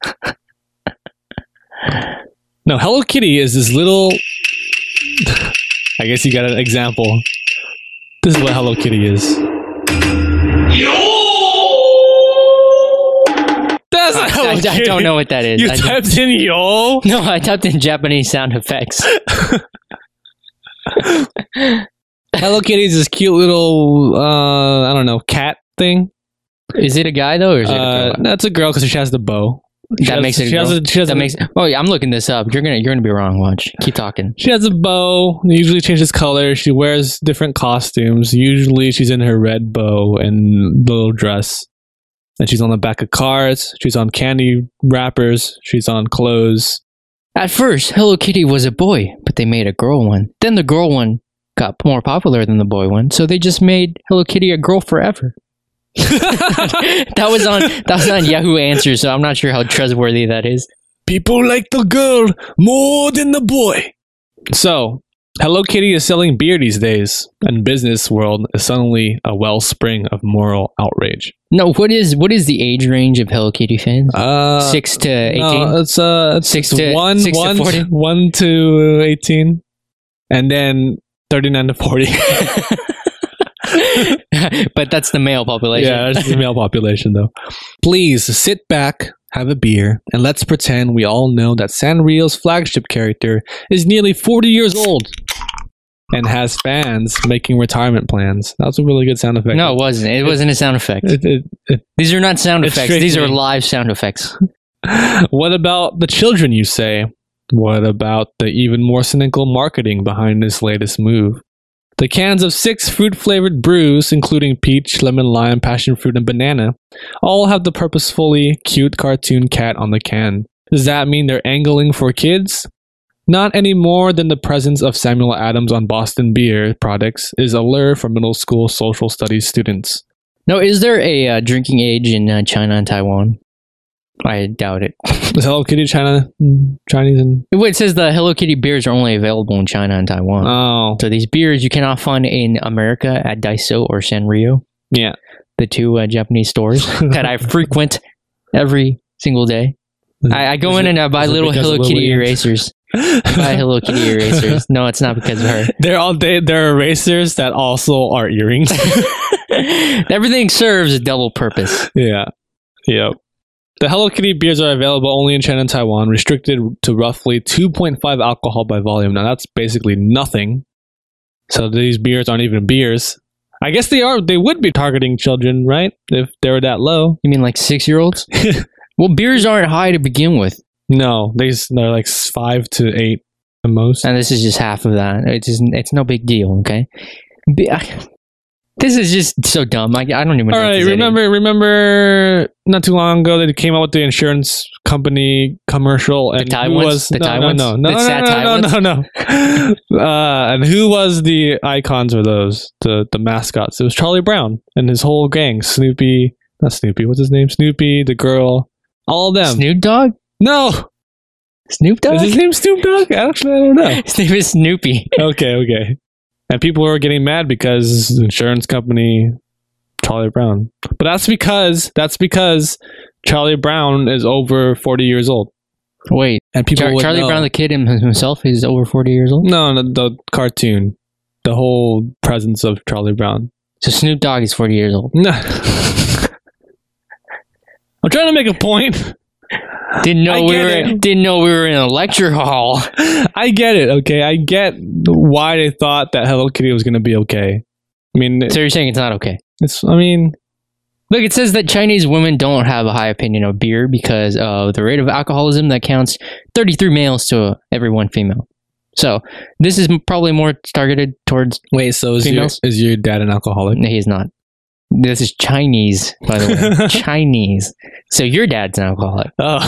No, Hello Kitty is this little... I guess you got an example. This is what Hello Kitty is. That's not Hello I, I Kitty. don't know what that is. You I typed in yo. no, I typed in Japanese sound effects. Hello Kitty is this cute little, uh, I don't know, cat thing. Is it a guy though, or is it a Uh, girl? that's a girl because she has the bow. She That has- makes it. A She has girl? a, she has that a, makes. Oh, yeah, I'm looking this up. You're gonna. You're gonna be wrong. Watch. Keep talking. She has a bow. Usually changes color. She wears different costumes. Usually she's in her red bow and little dress. And she's on the back of cars. She's on candy wrappers. She's on clothes. At first, Hello Kitty was a boy, but they made a girl one. Then the girl one got more popular than the boy one, so they just made Hello Kitty a girl forever. that was on that was on Yahoo Answers, so I'm not sure how trustworthy that is. People like the girl more than the boy. So, Hello Kitty is selling beer these days, and business world is suddenly a wellspring of moral outrage. No, what is what is the age range of Hello Kitty fans? Uh, Six to eighteen. No, it's uh, it's Six it's to- one, six to one, forty? one to eighteen, and then thirty-nine to forty. But that's the male population. Yeah, that's the male population, though. Please sit back, have a beer, and let's pretend we all know that Sanrio's flagship character is nearly forty years old and has fans making retirement plans. That was a really good sound effect. No, it wasn't. It wasn't a sound effect. It, it, it, These are not sound It's effects. These are strictly- live sound effects. What about the children, you say? What about the even more cynical marketing behind this latest move? The cans of six fruit-flavored brews, including peach, lemon, lime, passion fruit, and banana, all have the purposefully cute cartoon cat on the can. Does that mean they're angling for kids? Not any more than the presence of Samuel Adams on Boston beer products is a lure for middle school social studies students. No, is there a uh, drinking age in uh, China and Taiwan? I doubt it. Is Hello Kitty China, Chinese, and Well, it says the Hello Kitty beers are only available in China and Taiwan. oh So these beers you cannot find in America at Daiso or Sanrio, yeah. the two uh, Japanese stores that I frequent every single day. I, I go Is in it- and I buy is it little because Hello of Kitty Lillian? erasers. Buy Hello Kitty erasers. No, it's not because of her. They're all they, they're erasers that also are earrings. Everything serves a double purpose. Yeah. Yep. The Hello Kitty beers are available only in China and Taiwan, restricted to roughly two point five alcohol by volume. Now that's basically nothing. So these beers aren't even beers. I guess they are. They would be targeting children, right? If they were that low. You mean like six year olds? Well, beers aren't high to begin with. No, they they're like five to eight at most. And this is just half of that. It's just, it's no big deal, okay? Be- This is just so dumb. I, I don't even know. All what right, to say. remember, remember, not too long ago they came out with the insurance company commercial, and Thai who ones? was The no, Thai no, ones? no, no, The no, sad Thai no, no, no, no, uh, and who was the icons of those? The the mascots. It was Charlie Brown and his whole gang. Snoopy, not Snoopy. What's his name? Snoopy, the girl, all of them. Snoop Dogg? No, Snoop Dogg? is his name Snoop Dogg? Actually, I don't know. His name is Snoopy. Okay, okay. And people were getting mad because the insurance company, Charlie Brown. But that's because that's because Charlie Brown is over forty years old. Wait, And people Char- would Charlie know. Brown, the kid him- himself, is over forty years old? No, no, the cartoon. The whole presence of Charlie Brown. So Snoop Dogg is forty years old. No. I'm trying to make a point. Didn't know I we get were it. didn't know we were in a lecture hall. I get it, okay? I get why they thought that Hello Kitty was going to be okay. I mean, So you're saying it's not okay? it's, I mean, Look, it says that Chinese women don't have a high opinion of beer because of the rate of alcoholism that counts thirty-three males to every one female. So this is probably more targeted towards. wait, so is your, Females? is your dad an alcoholic? No, he's not. This is Chinese, by the way. Chinese. So your dad's an alcoholic. Oh.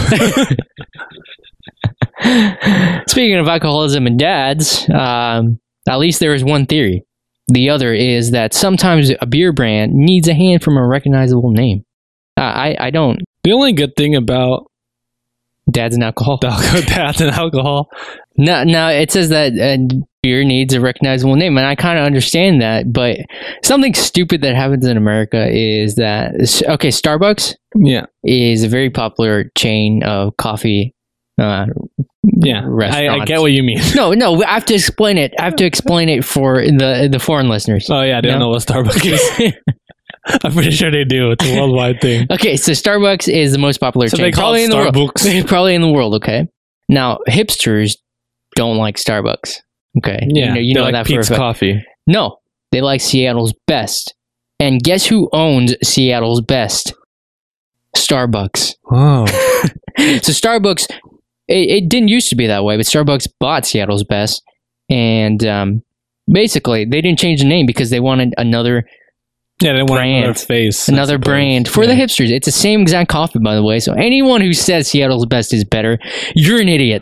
Speaking of alcoholism and dads, um, at least there is one theory. The other is that sometimes a beer brand needs a hand from a recognizable name. Uh, I, I don't. The only good thing about Dad's an alcoholic. alcohol, dad's and alcohol. No, no, it says that uh, beer needs a recognizable name, and I kind of understand that. But something stupid that happens in America is that okay, Starbucks Yeah. is a very popular chain of coffee. Uh, Yeah. I, I Restaurants. get what you mean. no, no, I have to explain it. I have to explain it for the the foreign listeners. Oh, yeah. They don't No. know what Starbucks is. I'm pretty sure they do. It's a worldwide thing. Okay, so Starbucks is the most popular So chain, they call probably it in the world. Starbucks. Probably in the world. Okay. Now hipsters don't like Starbucks. Okay. Yeah. You know, you they know like that for a Pete's fact. Coffee. No, they like Seattle's Best. And guess who owns Seattle's Best? Starbucks. Oh. So Starbucks, it, it didn't used to be that way, but Starbucks bought Seattle's Best. And um, basically, they didn't change the name because they wanted another Yeah, they want Brand. another face. I another suppose. brand for Yeah. the hipsters. It's the same exact coffee, by the way. So anyone who says Seattle's Best is better, you're an idiot.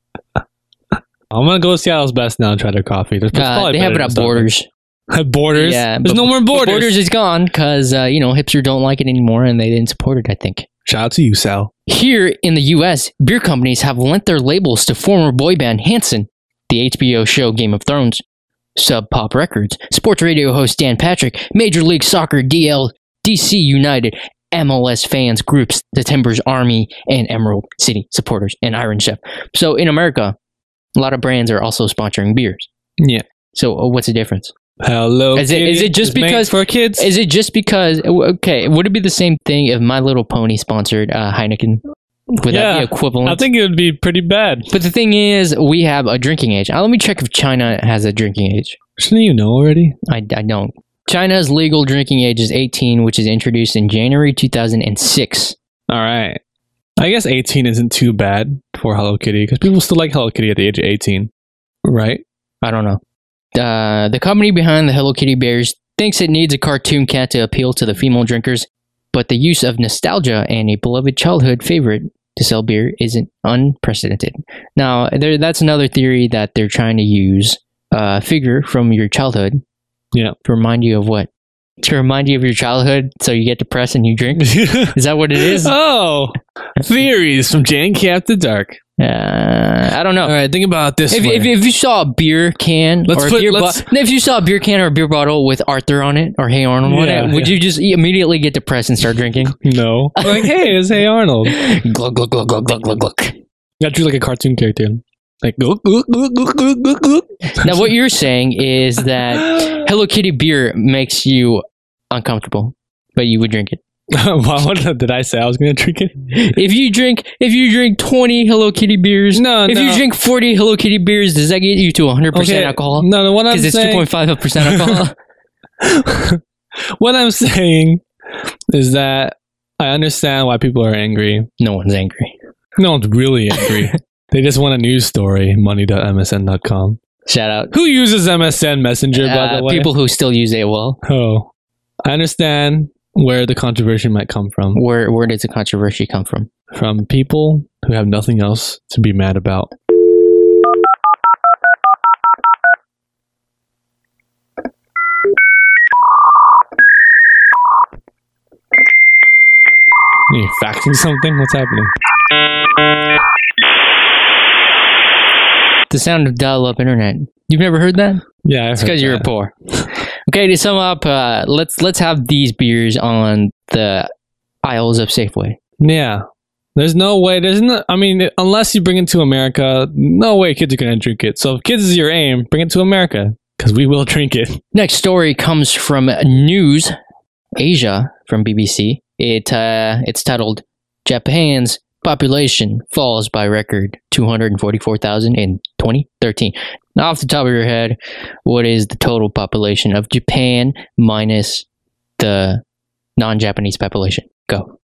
I'm going to go to Seattle's Best now and try their coffee. There's Uh, probably they have it better at than Starbucks. Borders. At Borders? Yeah, There's but- no more but Borders. Borders is gone because uh, you know hipsters don't like it anymore, and they didn't support it. I think. Shout out to you, Sal. Here in the U S, beer companies have lent their labels to former boy band Hanson, the H B O show Game of Thrones, Sub Pop Records, sports radio host Dan Patrick, Major League Soccer D L, D C United, M L S fans groups, the Timbers Army, and Emerald City supporters, and Iron Chef. So in America, a lot of brands are also sponsoring beers. Yeah. So uh, what's the difference? Hello. Is it- Kitty is it just is made because- for kids? Is it just because, okay, would it be the same thing if My Little Pony sponsored uh, Heineken? Would Yeah, that be equivalent? I think it would be pretty bad. But the thing is, we have a drinking age. Uh, let me check if China has a drinking age. Shouldn't you know already? I, I don't. China's legal drinking age is eighteen, which is introduced in January two thousand six. All right. I guess eighteen isn't too bad for Hello Kitty because people still like Hello Kitty at the age of eighteen, right? I don't know. Uh, the company behind the Hello Kitty bears thinks it needs a cartoon cat to appeal to the female drinkers, but the use of nostalgia and a beloved childhood favorite to sell beer isn't unprecedented. Now, there, that's another theory that they're trying to use a figure from your childhood. Yeah. To remind you of what? To remind you of your childhood so you get depressed and you drink? Is that what it is? Uh, Oh, theories from Jan Cap to Dark. I don't know. All right, think about this. If, way. if, if you saw a beer can Let's or a put- beer let's- bo- if you saw a beer can or a beer bottle with Arthur on it or Hey Arnold on Yeah, it, would yeah. you just immediately get depressed and start drinking? no, like hey, it's Hey Arnold. glug glug glug glug glug glug glug. Got drew like a cartoon character, like glug, glug, glug, glug, glug, glug, glug. Now, what you're saying is that Hello Kitty beer makes you uncomfortable, but you would drink it. Wow, what did I say? I was gonna drink it. If you drink, if you drink twenty Hello Kitty beers, No, if no. you drink forty Hello Kitty beers, does that get you to one hundred percent Okay, alcohol? No, no. What I'm Because it's two saying, point five percent alcohol. what I'm saying is that I understand why people are angry. No one's angry. No one's really angry. They just want a news story. money dot m s n dot com. Shout out Who uses M S N Messenger, by uh, the way? people who still use A O L. Oh, I understand where the controversy might come from. Where where does the controversy come from? From people who have nothing else to be mad about. Are you faxing something? What's happening? The sound of dial-up internet. You've never heard that? Yeah, It's because you're poor. Okay, to sum up, uh, let's let's have these beers on the aisles of Safeway. Yeah. There's no way. There's no. I mean, unless you bring it to America, no way kids are gonna drink it. So if kids is your aim, bring it to America because we will drink it. Next story comes from News Asia from B B C. It uh, it's titled "Japan's Population Falls by Record two hundred forty-four thousand in twenty thirteen." Now, off the top of your head, what is the total population of Japan minus the non-Japanese population? Go.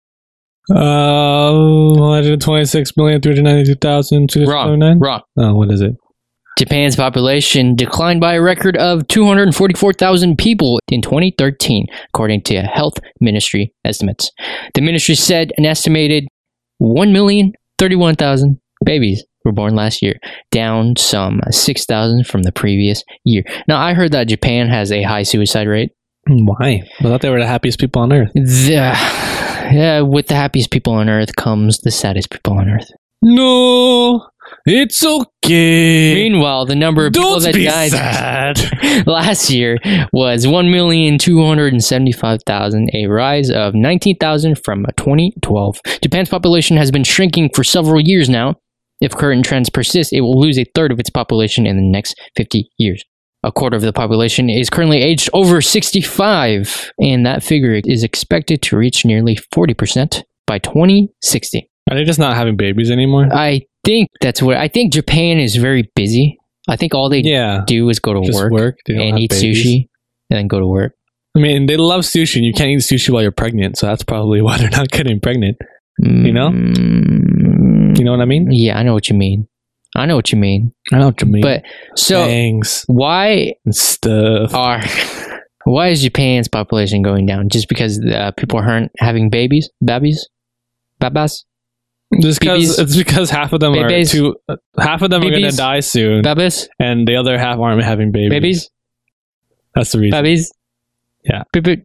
Uh, one hundred twenty-six million three hundred ninety-two thousand two hundred Wrong. seventy-nine. Wrong. Oh, what is it? Japan's population declined by a record of two hundred forty-four thousand people in twenty thirteen, according to Health Ministry estimates. The ministry said an estimated one million thirty-one thousand babies were born last year, down some six thousand from the previous year. Now, I heard that Japan has a high suicide rate. Why? I thought they were the happiest people on earth. The, yeah, with the happiest people on earth comes the saddest people on earth. No, it's okay. Meanwhile, the number of people Don't that be died sad. last year was one million two hundred seventy-five thousand, a rise of nineteen thousand from twenty twelve. Japan's population has been shrinking for several years now. If current trends persist, it will lose a third of its population in the next fifty years. A quarter of the population is currently aged over sixty-five, and that figure is expected to reach nearly forty percent by twenty sixty. Are they just not having babies anymore? I think that's what I think. Japan is very busy. I think all they Yeah. do is go to Just work, work. They don't and have eat babies. sushi and then go to work. I mean, they love sushi, and you can't eat sushi while you're pregnant, so that's probably why they're not getting pregnant. You know? Mm, You know what I mean? yeah, I know what you mean. I know what you mean. I know what you mean. But so Bangs why and stuff. are why is Japan's population going down? Just because uh, people aren't having babies, babies, babas, Just because babies. it's because half of them Babies. are too. Uh, half of them are Babies. gonna die soon, babas, and the other half aren't having babies. babies, That's the reason. babies. Yeah. Beep, beep.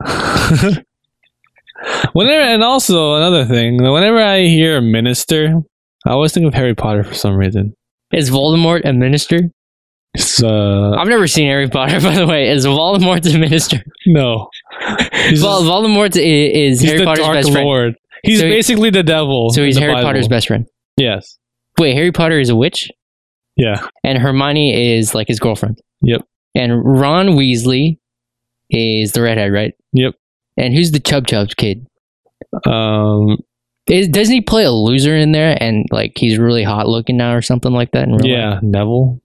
Whenever, and also another thing, whenever I hear minister, I always think of Harry Potter for some reason. Is Voldemort a minister? It's, uh, I've never seen Harry Potter, by the way. Is Voldemort a minister? no, he's, Vol- just- Voldemort i- is he's Harry the Potter's Dark best friend. Lord. He's So he- basically the devil. So in he's the Harry Bible. Potter's best friend. Yes. Wait, Harry Potter is a witch, Yeah. and Hermione is like his girlfriend. Yep. And Ron Weasley is the redhead, right? Yep. And who's the Chub Chubs kid? Um. Is, doesn't he play a loser in there, and like he's really hot looking now or something like that? In real life? Yeah. Neville.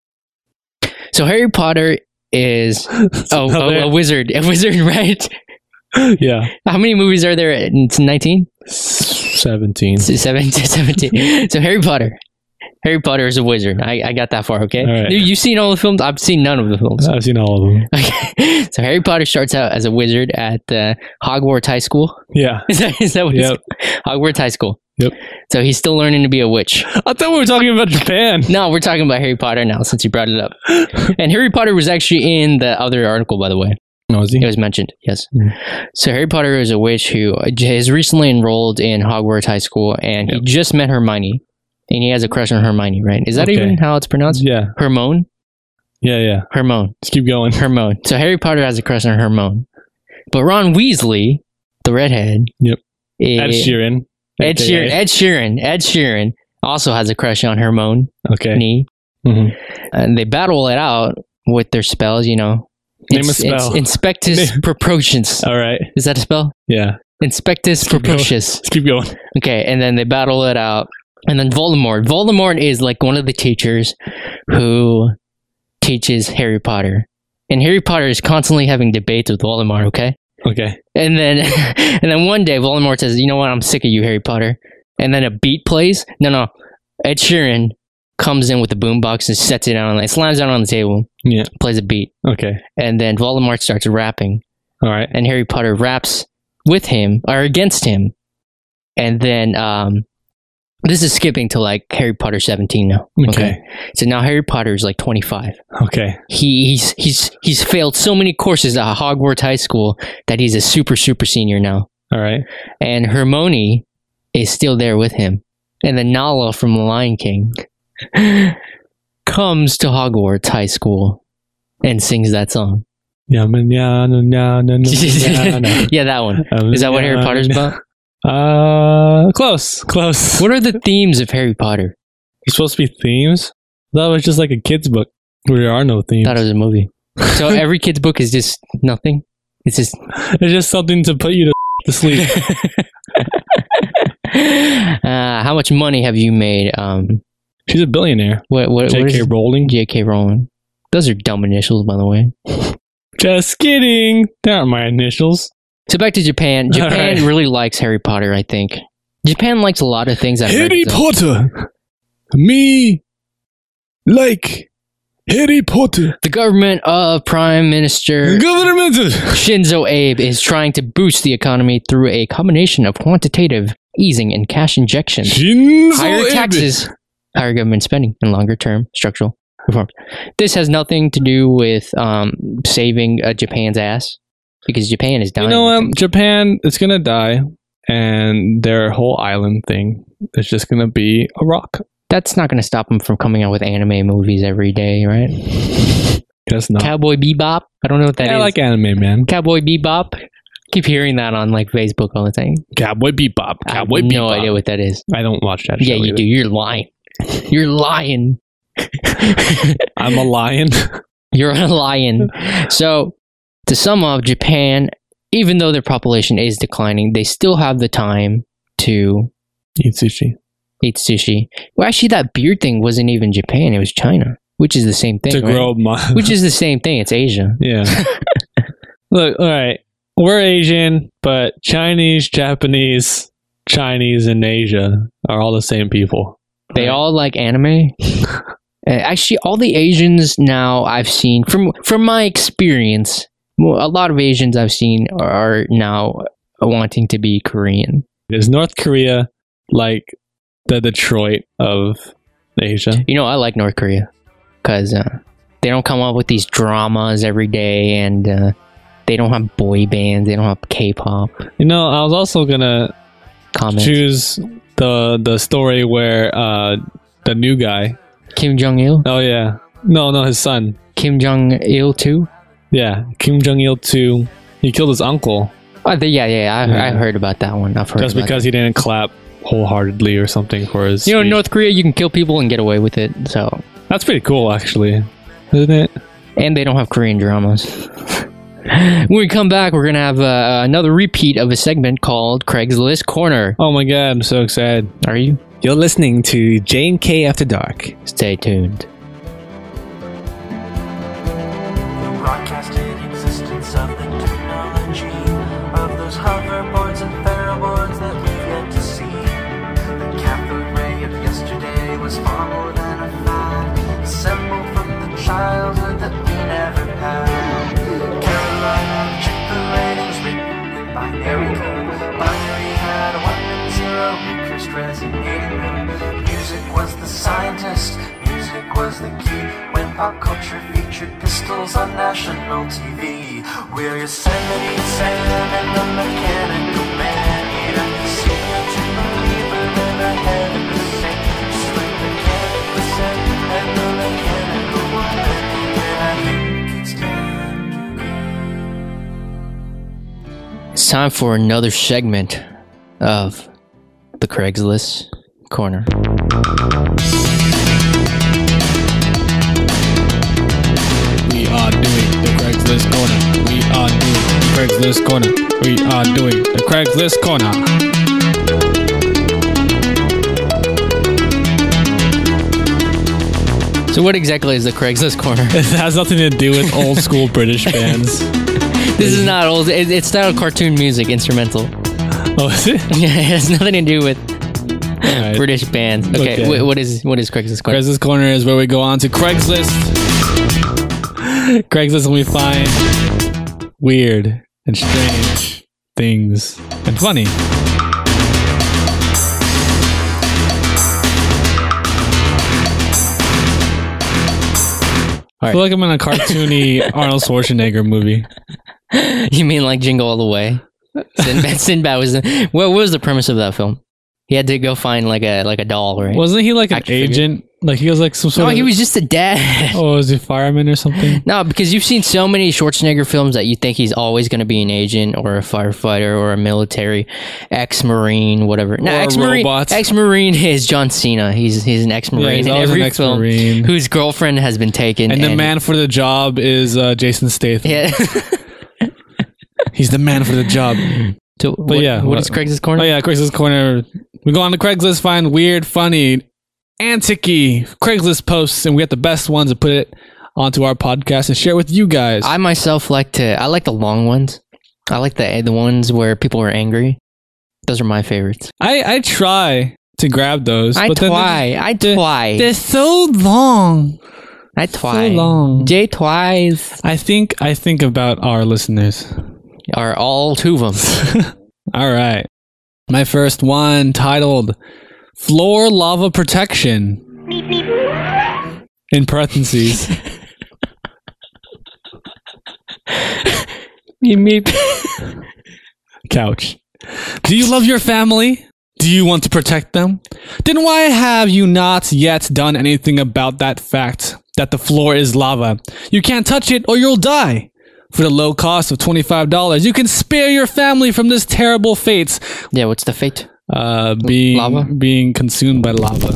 So Harry Potter is oh, oh, Another- a wizard, a wizard, right? yeah. How many movies are there? It's nineteen, Seventeen. seventeen, seventeen. So Harry Potter, Harry Potter is a wizard. I, I got that far. Okay, All right. You- you've seen all the films. I've seen none of the films. I've seen all of them. Okay. So Harry Potter starts out as a wizard at uh, Hogwarts High School. Yeah. Is that, is that what Yep. it's Hogwarts High School. Yep. So he's still learning to be a witch. I thought we were talking about Japan. No, we're talking about Harry Potter now since you brought it up. And Harry Potter was actually in the other article, by the way. No, is he? It was mentioned, yes. Mm. So Harry Potter is a witch who is recently enrolled in Hogwarts High School, and Yep. he just met Hermione, and he has a crush on Hermione, right? Is that Okay. even how it's pronounced? Yeah. Hermione? Yeah. Yeah. Hermione. Let's keep going. Hermione. So Harry Potter has a crush on Hermione. But Ron Weasley, the redhead, Yep. is- Ed Sheeran. Ed A K A. Sheeran, Ed Sheeran, Ed Sheeran also has a crush on Hermione. Okay. hmm And they battle it out with their spells, you know. Name a Ins- spell. ins- Inspectus Name- Proprocius. All right. Is that a spell? Yeah. Inspectus keep going. Proprocius. Let's keep going. Okay, and then they battle it out. And then Voldemort. Voldemort is like one of the teachers who teaches Harry Potter. And Harry Potter is constantly having debates with Voldemort, okay? Okay. And then and then one day Voldemort says, "You know what? I'm sick of you, Harry Potter." And then a beat plays. No, no. Ed Sheeran comes in with the boombox and sets it down, like slams down on the table, Yeah. plays a beat. Okay. And then Voldemort starts rapping. All right. and Harry Potter raps with him or against him, and then um, this is skipping to like Harry Potter seventeen now. Okay. So now Harry Potter is like twenty-five. Okay. He he's he's he's failed so many courses at Hogwarts High School that he's a super super senior now. All right. And Hermione is still there with him, and then Nala from The Lion King comes to Hogwarts High School and sings that song. Yeah, man, yeah, no, no, no, no, yeah, no. Yeah, that one. Is that what Harry Potter's about? Uh, close, close. What are the themes of Harry Potter? It's supposed to be themes? That was just like a kid's book where there are no themes. I thought it was a movie. So every kid's book is just nothing? It's just... It's just something to put you to, to sleep. uh, how much money have you made? Um, She's a billionaire. What? What? J K Rowling. J K Rowling. Those are dumb initials, by the way. Just kidding. They aren't my initials. So back to Japan. Japan right. really likes Harry Potter, I think. Japan likes a lot of things. I've Harry read, so. Potter. Me like Harry Potter. The government of Prime Minister Government. Shinzo Abe is trying to boost the economy through a combination of quantitative easing and cash injections. Shinzo Higher Abe. taxes, higher government spending, and longer-term structural reforms. This has nothing to do with um, saving uh, Japan's ass, because Japan is dying. You know what? Um, Japan is going to die, and their whole island thing is just going to be a rock. That's not going to stop them from coming out with anime movies every day, right? Guess not. Cowboy Bebop? I don't know what that yeah, is. I like anime, man. Cowboy Bebop? Keep hearing that on like Facebook all the time. Cowboy Bebop. Cowboy I have Bebop. no idea what that is. I don't watch that show Yeah, you either. do. You're lying. You're lying. I'm a lion. You're a lion. So, to sum up, Japan, even though their population is declining, they still have the time to Eat sushi. eat sushi. Well, actually, that beard thing wasn't even Japan. It was China, which is the same thing. To right? grow my... Which is the same thing. It's Asia. Yeah. Look, all right. We're Asian, but Chinese, Japanese, Chinese, and Asia are all the same people. They Right. all like anime. Uh, Actually, all the Asians now I've seen, from from my experience, well, a lot of Asians I've seen are now wanting to be Korean. Is North Korea like the Detroit of Asia? You know, I like North Korea because uh, they don't come up with these dramas every day, and uh, they don't have boy bands, they don't have K-pop. You know, I was also gonna Comments. choose the the story where uh, the new guy. Kim Jong Il, Oh yeah, no, no, his son. Kim Jong Il too. Yeah, Kim Jong Il too. He killed his uncle Oh, the, yeah, yeah, I, Yeah. I heard about that one. I've heard just about because he didn't clap wholeheartedly or something for his. that. You know, in speech. North Korea, you can kill people and get away with it. So, That's pretty cool, actually, isn't it? and they don't have Korean dramas. When we come back, we're gonna have uh, another repeat of a segment called Craigslist Corner. Oh my god, I'm so excited. Are you? You're listening to J and K After Dark. Stay tuned. Broadcasted existence of the technology of those hoverboards and ferroboards that we've yet to see. The cathode ray of yesterday was far more than a fad, assembled from the childhood that we never had. Carolina, check the ratings written in binary code. Binary had a one and zero, we cursed resonating them. Music was the scientist, music was the key. When pop culture featured pistols on national T V, we're Yosemite Sam and the Mechanical Man. You'd have to see her to believe her in a heaven to sing. Just like Mechanical Sam and the Mechanical Woman. And I think it's time to go. It's time for another segment of the Craigslist Corner. We are doing the Craigslist Corner. We are doing the Craigslist Corner. We are doing the Craigslist Corner. So, what exactly is the Craigslist Corner? It has nothing to do with old school British bands. This is not old. It, it's styled cartoon music, instrumental. Oh, is it? Yeah, it has nothing to do with Alright. British bands. Okay, Okay. wh- what is what is Craigslist Corner? Craigslist Corner is where we go on to Craigslist. Craigslist, and we find weird, and strange things and funny. I feel like I'm in a cartoony Arnold Schwarzenegger movie. You mean like Jingle All the Way? Sinbad, Sinbad was the, what was the premise of that film? He had to go find like a like a doll, right? Wasn't he like an Action figure. agent? Like he was like some sort No, of... he was just a dad. Oh, was he a fireman or something? No, because you've seen so many Schwarzenegger films that you think he's always going to be an agent or a firefighter or a military ex-marine, whatever. No, Or a ex-marine. robot. Ex-marine is John Cena. He's he's an Yeah, ex-marine he's in always every an film ex-marine. whose girlfriend has been taken. And the man for the job is uh, Jason Statham. Yeah. He's the man for the job. So, But what, yeah, what what- is Craigslist Corner? Oh yeah, Craigslist Corner. We go on to Craigslist, find weird, funny, antique-y Craigslist posts, and we get the best ones and put it onto our podcast and share with you guys. I myself like to. I like the long ones. I like the the ones where people are angry. Those are my favorites. I, I try to grab those. I but then try. I they're- try. They're so long. I try. So long. J twice. I think I think about our listeners. Are all two of them. All right. My first one titled Floor Lava Protection. In parentheses. Meep meep. Couch. Do you love your family? Do you want to protect them? Then why have you not yet done anything about that fact that the floor is lava? You can't touch it or you'll die. For the low cost of twenty-five dollars, you can spare your family from this terrible fate. Yeah, what's the fate? Uh, being, Lava? being consumed by lava.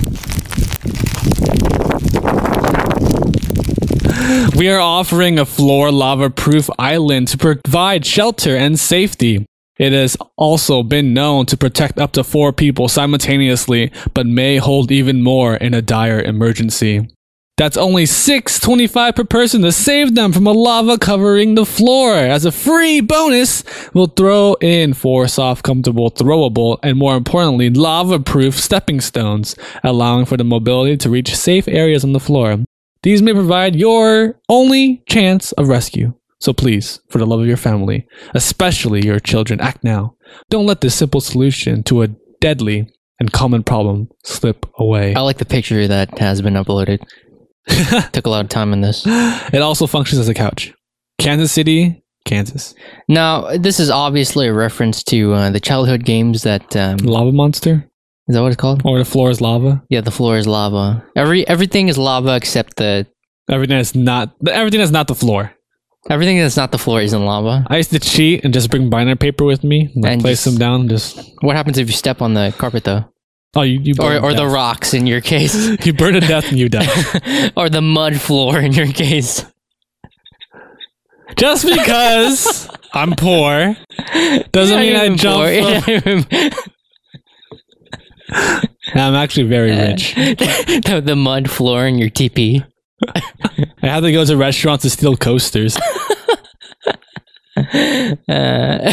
We are offering a floor lava-proof island to provide shelter and safety. It has also been known to protect up to four people simultaneously, but may hold even more in a dire emergency. That's only six twenty-five per person to save them from a lava covering the floor. As a free bonus, we'll throw in four soft, comfortable, throwable, and more importantly, lava-proof stepping stones, allowing for the mobility to reach safe areas on the floor. These may provide your only chance of rescue. So please, for the love of your family, especially your children, act now. Don't let this simple solution to a deadly and common problem slip away. I like the picture that has been uploaded. Took a lot of time in this. It also functions as a couch. Kansas City, Kansas. Now, this is obviously a reference to uh, the childhood games that... Um, Lava monster? is that what it's called? Or the floor is lava? Yeah, the floor is lava. Every Everything is lava except the... Everything that's not everything that's not the floor. Everything that's not the floor isn't lava. I used to cheat and just bring binder paper with me and, like, And place just- them down. Just What happens if you step on the carpet, though? oh, you you burn Or, or to the death. rocks, in your case. You burn to death and you die. Or the mud floor, in your case. Just because I'm poor doesn't mean I jump. From, I'm actually very rich. the, the mud floor in your teepee. I have to go to restaurants to steal coasters. Uh,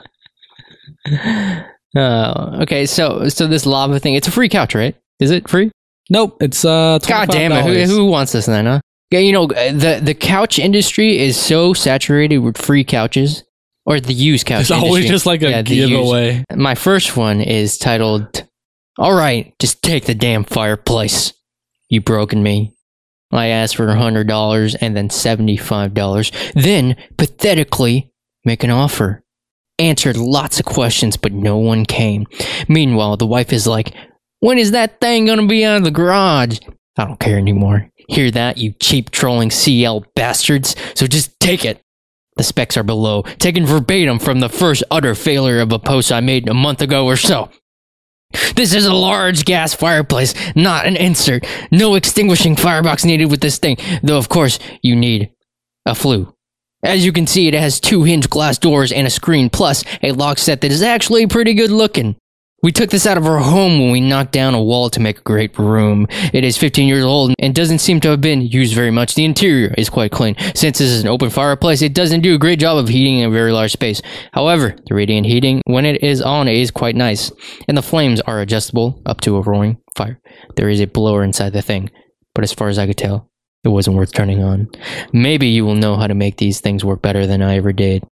oh, okay, so so this lava thing, it's a free couch, right? Is it free? Nope, it's uh. God damn it! Who, who wants this then? Huh? Yeah, you know the the couch industry is so saturated with free couches, or the used couch. It's always industry. just like a Yeah, the used. giveaway. My first one is titled, "All right, just take the damn fireplace. You broken me. I asked for one hundred dollars and then seventy-five dollars. Then, pathetically, make an offer. Answered lots of questions, but no one came. Meanwhile, the wife is like, when is that thing gonna be out of the garage? I don't care anymore. Hear that, you cheap trolling C L bastards? So just take it. The specs are below, taken verbatim from the first utter failure of a post I made a month ago or so. This is a large gas fireplace, not an insert. No extinguishing firebox needed with this thing, though of course you need a flue. As you can see, it has two hinge glass doors and a screen, plus a lock set that is actually pretty good looking. We took this out of our home when we knocked down a wall to make a great room. It is fifteen years old and doesn't seem to have been used very much. The interior is quite clean. Since this is an open fireplace, it doesn't do a great job of heating a very large space. However, the radiant heating, when it is on, is quite nice. And the flames are adjustable up to a roaring fire. There is a blower inside the thing, but as far as I could tell, it wasn't worth turning on. Maybe you will know how to make these things work better than I ever did.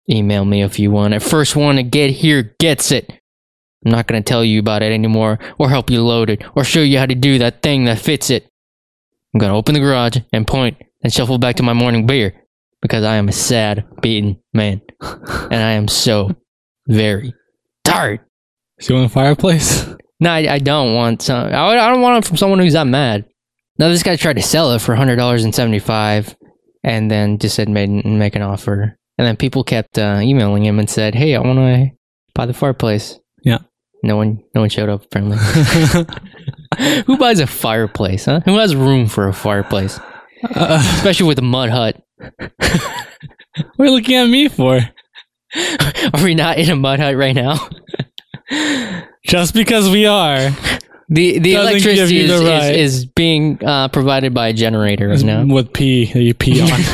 Email me if you want it. First one to get here gets it. I'm not going to tell you about it anymore, or help you load it, or show you how to do that thing that fits it. I'm going to open the garage and point and shuffle back to my morning beer, because I am a sad, beaten man. And I am so very tired. So you want a fireplace? No, I, I don't want some. I, I don't want it from someone who's that mad. No, this guy tried to sell it for one hundred dollars and seventy-five cents, and then just said made, make an offer. And then people kept uh, emailing him and said, hey, I want to buy the fireplace. Yeah. No one no one showed up, apparently. Who buys a fireplace, huh? Who has room for a fireplace? Uh, Especially with a mud hut. What are you looking at me for? Are we not in a mud hut right now? Just because we are. The the Doesn't give electricity you is, the right. is, is being uh, provided by a generator right now. With pee that you pee on.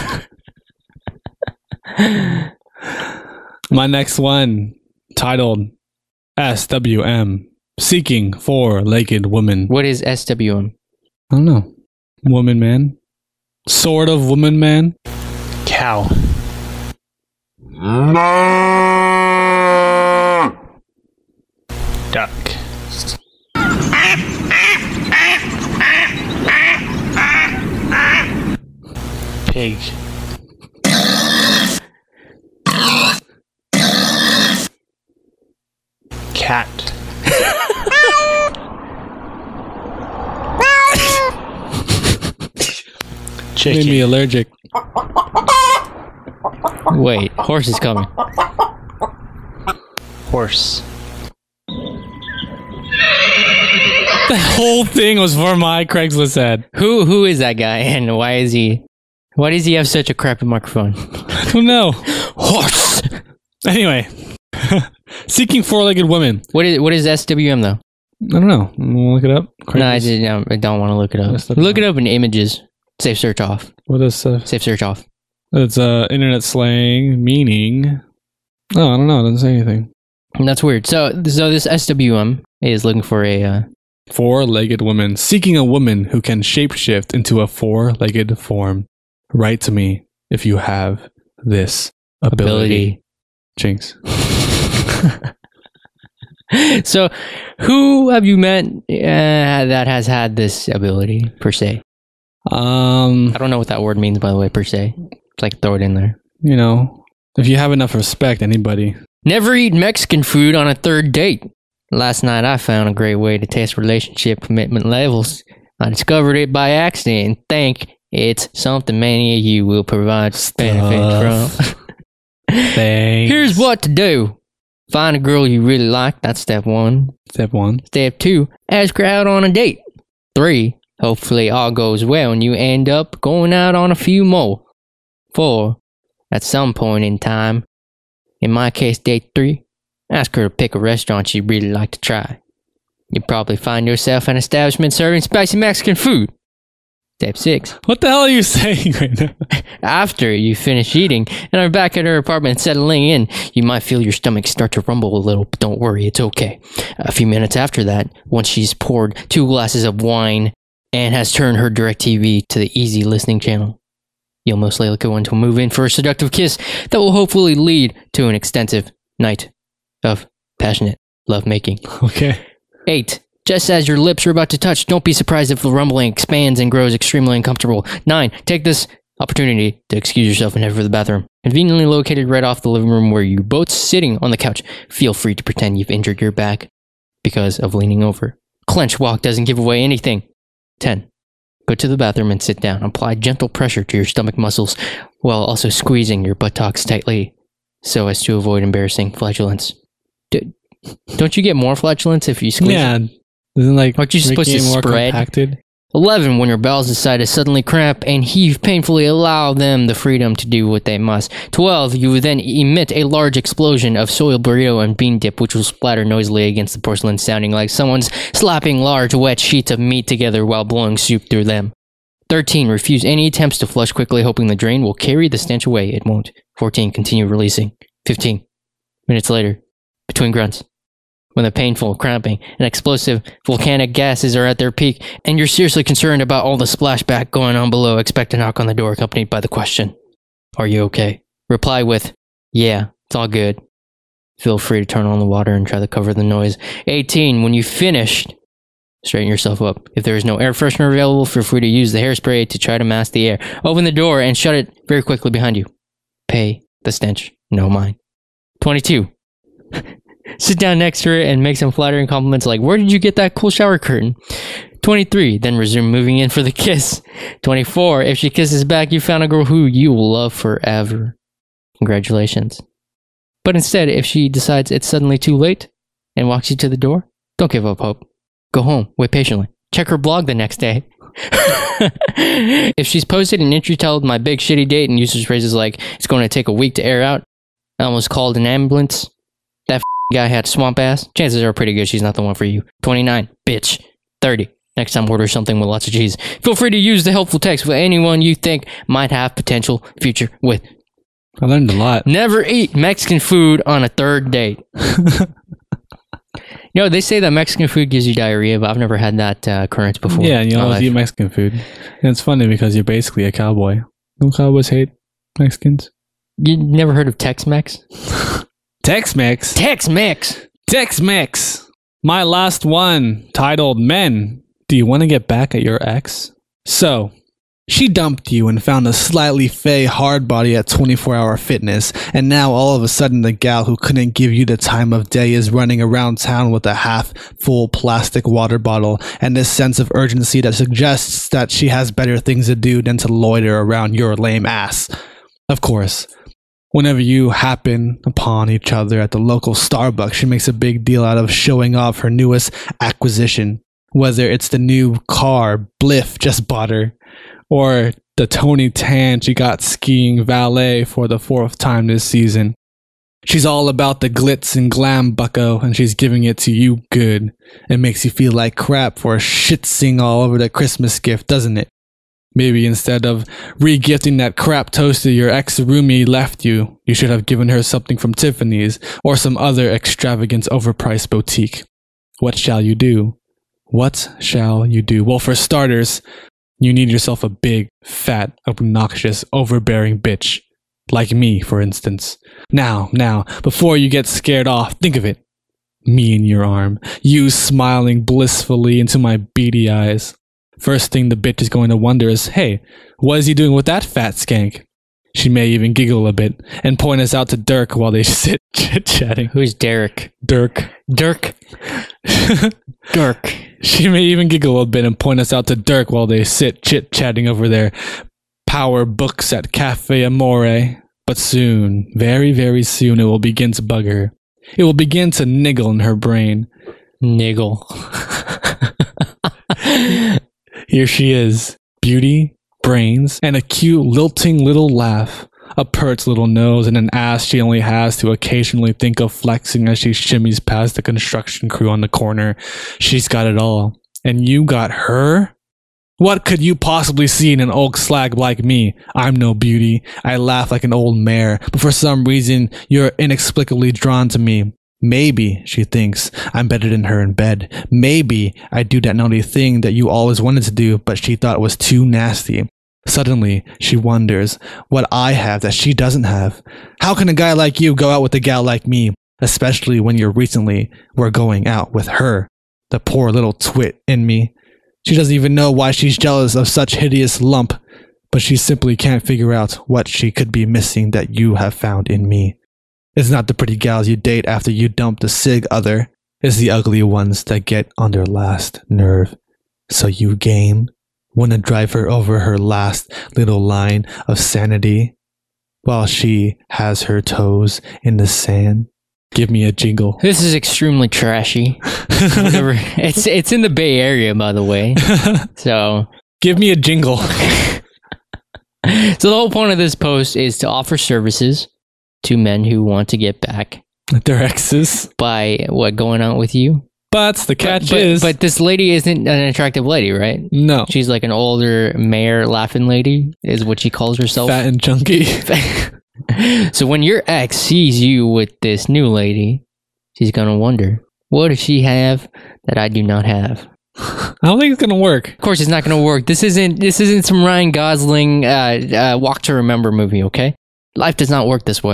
My next one, titled S W M, Seeking Four-Legged Woman. What is S W M? I don't know. Woman man. Sort of woman man. Cow. Duck. Pig. Cat. Made me Chicken. allergic. Wait, horse is coming. Horse. The whole thing was for my Craigslist ad. Who who is that guy, and why is he? Why does he have such a crappy microphone? I don't know. Horse. Anyway. Seeking Four-Legged Woman. What is what is S W M though? I don't know. We'll look it up. No, I, Craigslist. did, no, I don't want to look it up. Let's look Look it it up in images. Save search off. What is uh, Save search off. it's uh, internet slang meaning? Oh, I don't know. It doesn't say anything. And that's weird. So so this S W M is looking for a uh, Four-legged woman. Seeking a woman who can shapeshift into a four-legged form. Write to me if you have this ability. ability. Jinx. So who have you met uh, that has had this ability per se? Um, I don't know what that word means, by the way, per se. It's like throw it in there. you know, if you have enough respect, anybody. Never eat Mexican food on a third date. Last night I found a great way to test relationship commitment levels. I discovered it by accident and think it's something many of you will provide benefit from. Thanks. Here's what to do. Find a girl you really like. That's step one. Step one. Step two, ask her out on a date. Three, hopefully all goes well and you end up going out on a few more. Four, at some point in time, in my case date three, ask her to pick a restaurant she'd really like to try. You'll probably find yourself an establishment serving spicy Mexican food. Step six, What the hell are you saying right now? after you finish eating and are back at her apartment settling in, you might feel your stomach start to rumble a little, but don't worry, it's okay. A few minutes after that, once she's poured two glasses of wine and has turned her DirecTV to the easy listening channel, you'll most likely go on to move in for a seductive kiss that will hopefully lead to an extensive night of passionate lovemaking. Okay. Eight, just as your lips are about to touch, don't be surprised if the rumbling expands and grows extremely uncomfortable. Nine, take this opportunity to excuse yourself and head for the bathroom. Conveniently located right off the living room where you're both sitting on the couch, feel free to pretend you've injured your back because of leaning over. Clench walk doesn't give away anything. Ten, go to the bathroom and sit down. Apply gentle pressure to your stomach muscles while also squeezing your buttocks tightly so as to avoid embarrassing flatulence. D- don't you get more flatulence if you squeeze? Yeah. Isn't like Aren't you supposed making to it more spread? compacted? eleven, when your bowels decide to suddenly cramp and heave painfully, allow them the freedom to do what they must. twelve, you would then emit a large explosion of soy burrito and bean dip, which will splatter noisily against the porcelain, sounding like someone's slapping large wet sheets of meat together while blowing soup through them. thirteen, refuse any attempts to flush quickly, hoping the drain will carry the stench away. It won't. fourteen, continue releasing. fifteen, minutes later, between grunts, when the painful, cramping, and explosive volcanic gases are at their peak, and you're seriously concerned about all the splashback going on below, expect a knock on the door accompanied by the question, "Are you okay?" Reply with, "Yeah, It's all good. Feel free to turn on the water and try to cover the noise. eighteen. When you've finished, straighten yourself up. If there is no air freshener available, feel free to use the hairspray to try to mask the air. Open the door and shut it very quickly behind you. Pay the stench no mind. twenty-two. Sit down next to her and make some flattering compliments like, where did you get that cool shower curtain? twenty-three. Then resume moving in for the kiss. twenty-four. If she kisses back, you found a girl who you will love forever. Congratulations. But instead, if she decides it's suddenly too late and walks you to the door, don't give up hope. Go home, wait patiently. Check her blog the next day. If she's posted an entry titled My Big Shitty Date and uses phrases like, it's going to take a week to air out, I almost called an ambulance, that f- guy had swamp ass, chances are pretty good she's not the one for you. twenty-nine. Bitch. thirty. Next time order something with lots of cheese. Feel free to use the helpful text with anyone you think might have potential future with. I learned a lot. Never eat Mexican food on a third date. You know, they say that Mexican food gives you diarrhea, but I've never had that uh, occurrence before. Yeah, and you in my always life. eat Mexican food. And it's funny because you're basically a cowboy. No cowboys hate Mexicans. You never heard of Tex-Mex? Tex-Mex. Tex-Mex! Tex-Mex. My last one, titled Men. Do you want to get back at your ex? So, she dumped you and found a slightly fey hard body at twenty-four hour fitness, and now all of a sudden the gal who couldn't give you the time of day is running around town with a half-full plastic water bottle and this sense of urgency that suggests that she has better things to do than to loiter around your lame ass. Of course, whenever you happen upon each other at the local Starbucks, she makes a big deal out of showing off her newest acquisition, whether it's the new car Bliff just bought her, or the Tony Tan she got skiing valet for the fourth time this season. She's all about the glitz and glam, bucko, and she's giving it to you good. It makes you feel like crap for shitsing all over the Christmas gift, doesn't it? Maybe instead of re-gifting that crap toaster your ex-roomie left you, you should have given her something from Tiffany's or some other extravagant overpriced boutique. What shall you do? What shall you do? Well, for starters, you need yourself a big, fat, obnoxious, overbearing bitch. Like me, for instance. Now, now, before you get scared off, think of it. Me in your arm. You smiling blissfully into my beady eyes. First thing the bitch is going to wonder is, hey, what is he doing with that fat skank? She may even giggle a bit and point us out to Dirk while they sit chit-chatting. Who's Derek? Dirk. Dirk. Dirk. She may even giggle a bit and point us out to Dirk while they sit chit-chatting over their power books at Cafe Amore. But soon, very, very soon, it will begin to bug her. It will begin to niggle in her brain. Niggle. Here she is. Beauty, brains, and a cute, lilting little laugh. A pert little nose and an ass she only has to occasionally think of flexing as she shimmies past the construction crew on the corner. She's got it all. And you got her? What could you possibly see in an old slag like me? I'm no beauty. I laugh like an old mare, but for some reason, you're inexplicably drawn to me. Maybe, she thinks, I'm better than her in bed. Maybe I do that naughty thing that you always wanted to do, but she thought was too nasty. Suddenly, she wonders what I have that she doesn't have. How can a guy like you go out with a gal like me, especially when you're recently were going out with her? The poor little twit in me. She doesn't even know why she's jealous of such hideous lump, but she simply can't figure out what she could be missing that you have found in me. It's not the pretty gals you date after you dump the sig other. It's the ugly ones that get on their last nerve. So you game? Want to drive her over her last little line of sanity while she has her toes in the sand? Give me a jingle. This is extremely trashy. Whatever. It's it's in the Bay Area, by the way. So give me a jingle. So the whole point of this post is to offer services to men who want to get back their exes by what going on with you. But the catch but, but, is, but this lady isn't an attractive lady, right? No, she's like an older mayor laughing lady, is what she calls herself. Fat and chunky. So when your ex sees you with this new lady, she's gonna wonder, what does she have that I do not have? I don't think it's gonna work. Of course, it's not gonna work. This isn't this isn't some Ryan Gosling uh, uh, Walk to Remember movie. Okay, life does not work this way.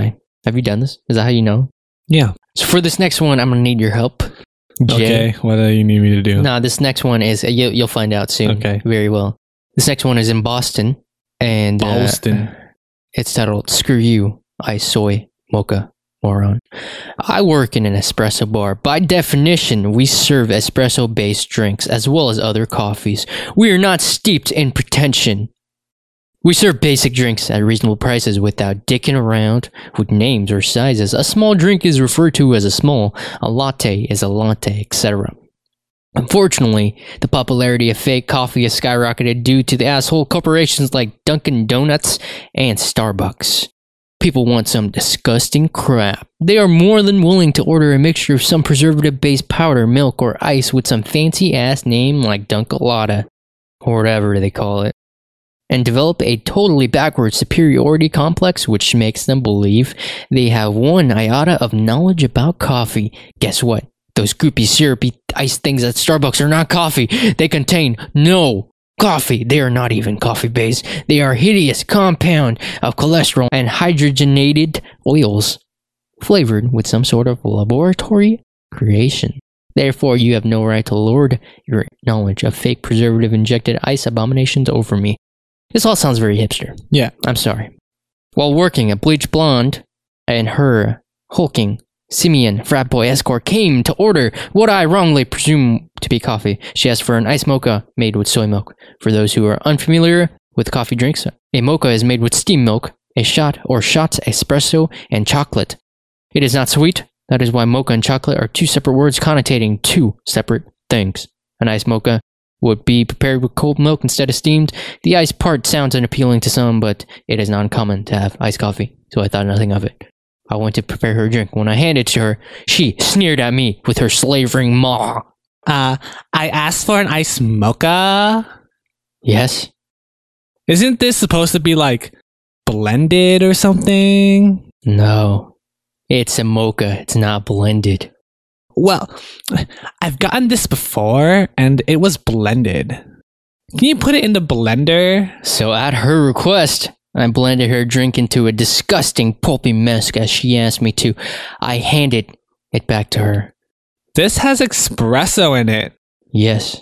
Have you done this? Is that how you know? Yeah. So for this next one, I'm gonna need your help. Jay. Okay. What do you need me to do? No, this next one is you, you'll find out soon. Okay. Very well. This next one is in Boston, and uh, Boston. it's titled "Screw You, I Soy Mocha Moron." I work in an espresso bar. By definition, we serve espresso-based drinks as well as other coffees. We are not steeped in pretension. We serve basic drinks at reasonable prices without dicking around with names or sizes. A small drink is referred to as a small, a latte is a latte, et cetera. Unfortunately, the popularity of fake coffee has skyrocketed due to the asshole corporations like Dunkin' Donuts and Starbucks. People want some disgusting crap. They are more than willing to order a mixture of some preservative-based powder, milk, or ice with some fancy-ass name like Dunkalada, or whatever they call it, and develop a totally backwards superiority complex which makes them believe they have one iota of knowledge about coffee. Guess what? Those goopy, syrupy ice things at Starbucks are not coffee. They contain no coffee. They are not even coffee-based. They are a hideous compound of cholesterol and hydrogenated oils, flavored with some sort of laboratory creation. Therefore, you have no right to lord your knowledge of fake preservative-injected ice abominations over me. This all sounds very hipster. Yeah. I'm sorry. While working at Bleach Blonde and her hulking simian frat boy escort came to order what I wrongly presume to be coffee. She asked for an iced mocha made with soy milk. For those who are unfamiliar with coffee drinks, a mocha is made with steamed milk, a shot or shots, espresso, and chocolate. It is not sweet. That is why mocha and chocolate are two separate words connotating two separate things. An iced mocha would be prepared with cold milk instead of steamed. The iced part sounds unappealing to some, but it is not uncommon to have iced coffee, so I thought nothing of it. I went to prepare her drink. When I handed it to her, she sneered at me with her slavering maw. Uh, I asked for an iced mocha. Yes? Isn't this supposed to be like blended or something? No. It's a mocha. It's not blended. Well, I've gotten this before and it was blended. Can you put it in the blender? So at her request, I blended her drink into a disgusting pulpy mess as she asked me to. I handed it back to her. This has espresso in it. Yes.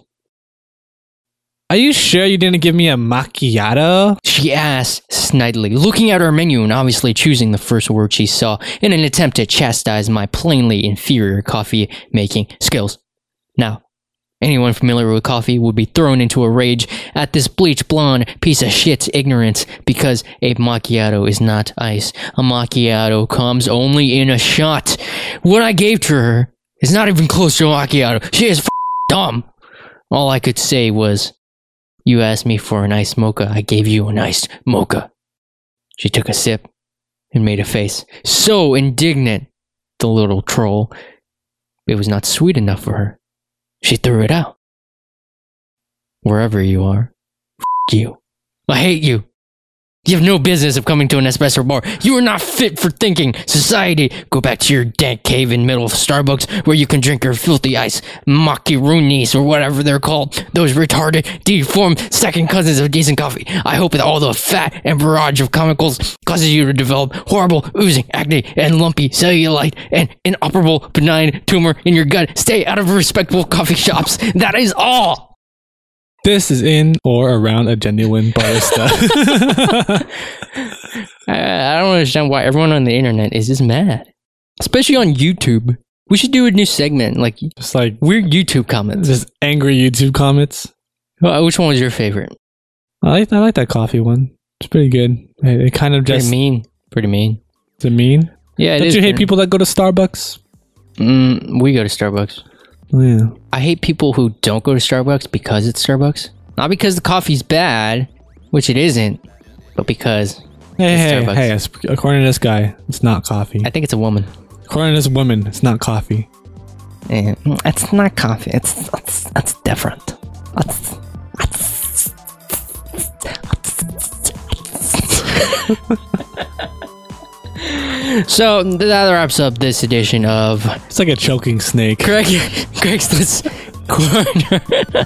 Are you sure you didn't give me a macchiato? She asked snidely, looking at her menu and obviously choosing the first word she saw in an attempt to chastise my plainly inferior coffee-making skills. Now, anyone familiar with coffee would be thrown into a rage at this bleach blonde piece of shit's ignorance because a macchiato is not ice. A macchiato comes only in a shot. What I gave to her is not even close to a macchiato. She is f***ing dumb. All I could say was, "You asked me for an iced mocha. I gave you an iced mocha." She took a sip and made a face so indignant, the little troll. It was not sweet enough for her. She threw it out. Wherever you are, f*** you. I hate you. You have no business of coming to an espresso bar. You are not fit for thinking. Society, go back to your dank cave in the middle of Starbucks where you can drink your filthy ice macaronis or whatever they're called. Those retarded, deformed second cousins of decent coffee. I hope that all the fat and barrage of chemicals causes you to develop horrible oozing acne and lumpy cellulite and inoperable benign tumor in your gut. Stay out of respectable coffee shops. That is all. This is in or around a genuine barista. I, I don't understand why everyone on the internet is just mad. Especially on YouTube. We should do a new segment, like Just like weird YouTube comments. just angry YouTube comments. Uh, Which one was your favorite? I like I like that coffee one. It's pretty good. It, it kind of Pretty just mean. Pretty mean. is it mean? Yeah, it Don't is you hate pretty- people that go to Starbucks? Mm, we go to Starbucks. Oh yeah. I hate people who don't go to Starbucks because it's Starbucks. Not because the coffee's bad, which it isn't, but because Hey, It's hey, Starbucks. hey! it's- According to this guy, it's not coffee. I think it's a woman. According to this woman, it's not coffee. And it's not coffee. It's it's, it's different. It's, so that wraps up this edition of It's like a choking snake. Greg Craigslist Corner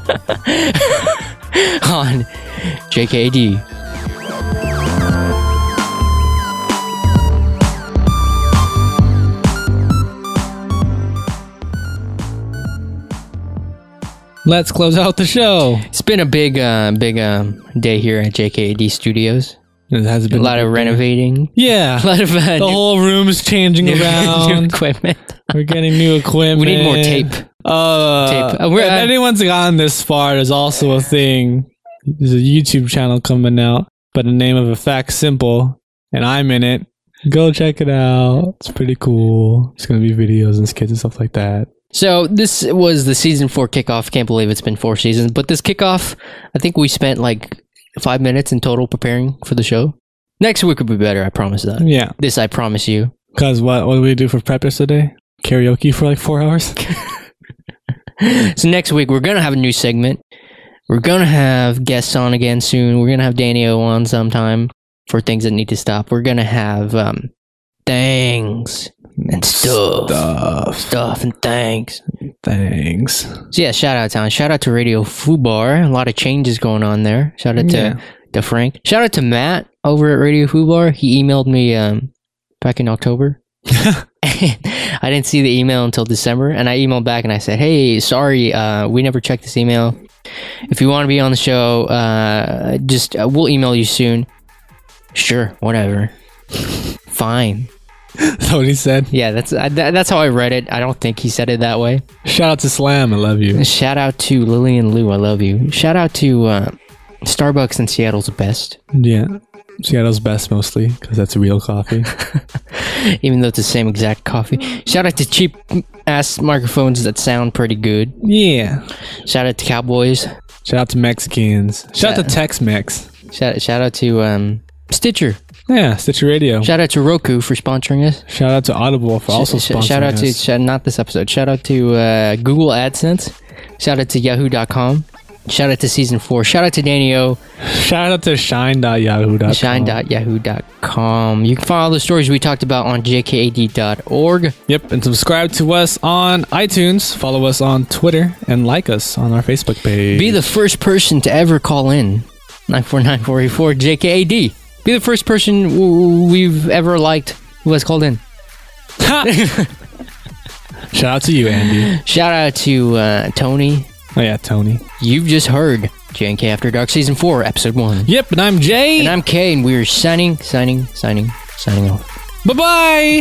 on J K D. Let's close out the show. It's been a big, uh, big um, day here at J K A D Studios. It has A been lot of renovating. Yeah. A lot of uh, The new, whole room's changing new, new around. equipment. We're getting new equipment. We need more tape. Uh, Tape. Uh, we're- if uh, anyone's gotten this far, there's also a thing. There's a YouTube channel coming out by the name of Effect Simple, and I'm in it. Go check it out. It's pretty cool. It's gonna be videos and skits and stuff like that. So this was the season four kickoff. Can't believe it's been four seasons. But this kickoff, I think we spent like five minutes in total preparing for the show. Next week will be better. I promise that. Yeah. This I promise you. Cause what? What did we do for prep yesterday? Karaoke for like four hours. So next week we're gonna have a new segment. We're gonna have guests on again soon. We're gonna have Danny O on sometime for things that need to stop. We're gonna have um, things and stuff, Stuff. stuff and things. Thanks. So yeah, shout out town. Shout out to Radio Fubar. A lot of changes going on there. Shout out to Yeah. to Frank. Shout out to Matt over at Radio Fubar. He emailed me um, back in October. I didn't see the email until December, and I emailed back and I said, "Hey, sorry, uh, we never checked this email. If you want to be on the show, uh, just uh, we'll email you soon." Sure, whatever, fine. That's what he said. Yeah, that's I, that, that's how I read it. I don't think he said it that way. Shout out to Slam. I love you. Shout out to Lillian Lou. I love you. Shout out to uh, Starbucks in Seattle's best, Yeah. Seattle's best mostly because that's real coffee. even though it's the same exact coffee. Shout out to cheap ass microphones that sound pretty good. Yeah. Shout out to Cowboys. Shout out to Mexicans. Shout out to Tex-Mex. Shout shout out to um, Stitcher. Yeah, Stitcher Radio. Shout out to Roku for sponsoring us. Shout out to Audible for also Sh- sponsoring shout out to us. sh- not this episode. Shout out to uh, Google AdSense. Shout out to Yahoo dot com. Shout out to season four. Shout out to Danny O. Shout out to shine dot yahoo dot com. Shine dot yahoo dot com. You can find all the stories we talked about on J K A D dot org. Yep, and subscribe to us on iTunes. Follow us on Twitter and like us on our Facebook page. Be the first person to ever call in nine four nine, four eight four, J K A D. Be the first person w- we've ever liked who has called in. Shout out to you, Andy. Shout out to uh, Tony. Oh yeah, Tony. You've just heard J and K After Dark Season four, Episode one. Yep, and I'm Jay. And I'm Kay, and we're signing, signing, signing, signing off. Bye-bye.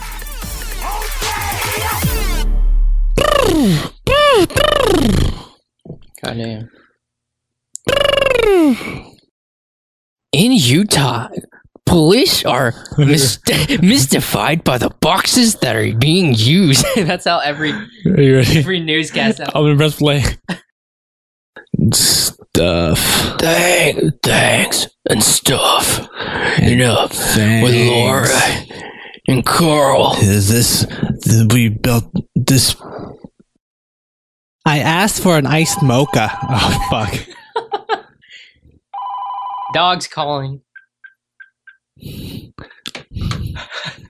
Goddamn. In Utah, police are myst- mystified by the boxes that are being used. That's how every Are you ready? every newscast. I'm gonna press play. Stuff. Thank, thanks and stuff. You know, with Laura and Carl. Is this we built this? I asked for an iced mocha. Oh fuck. Dog's calling.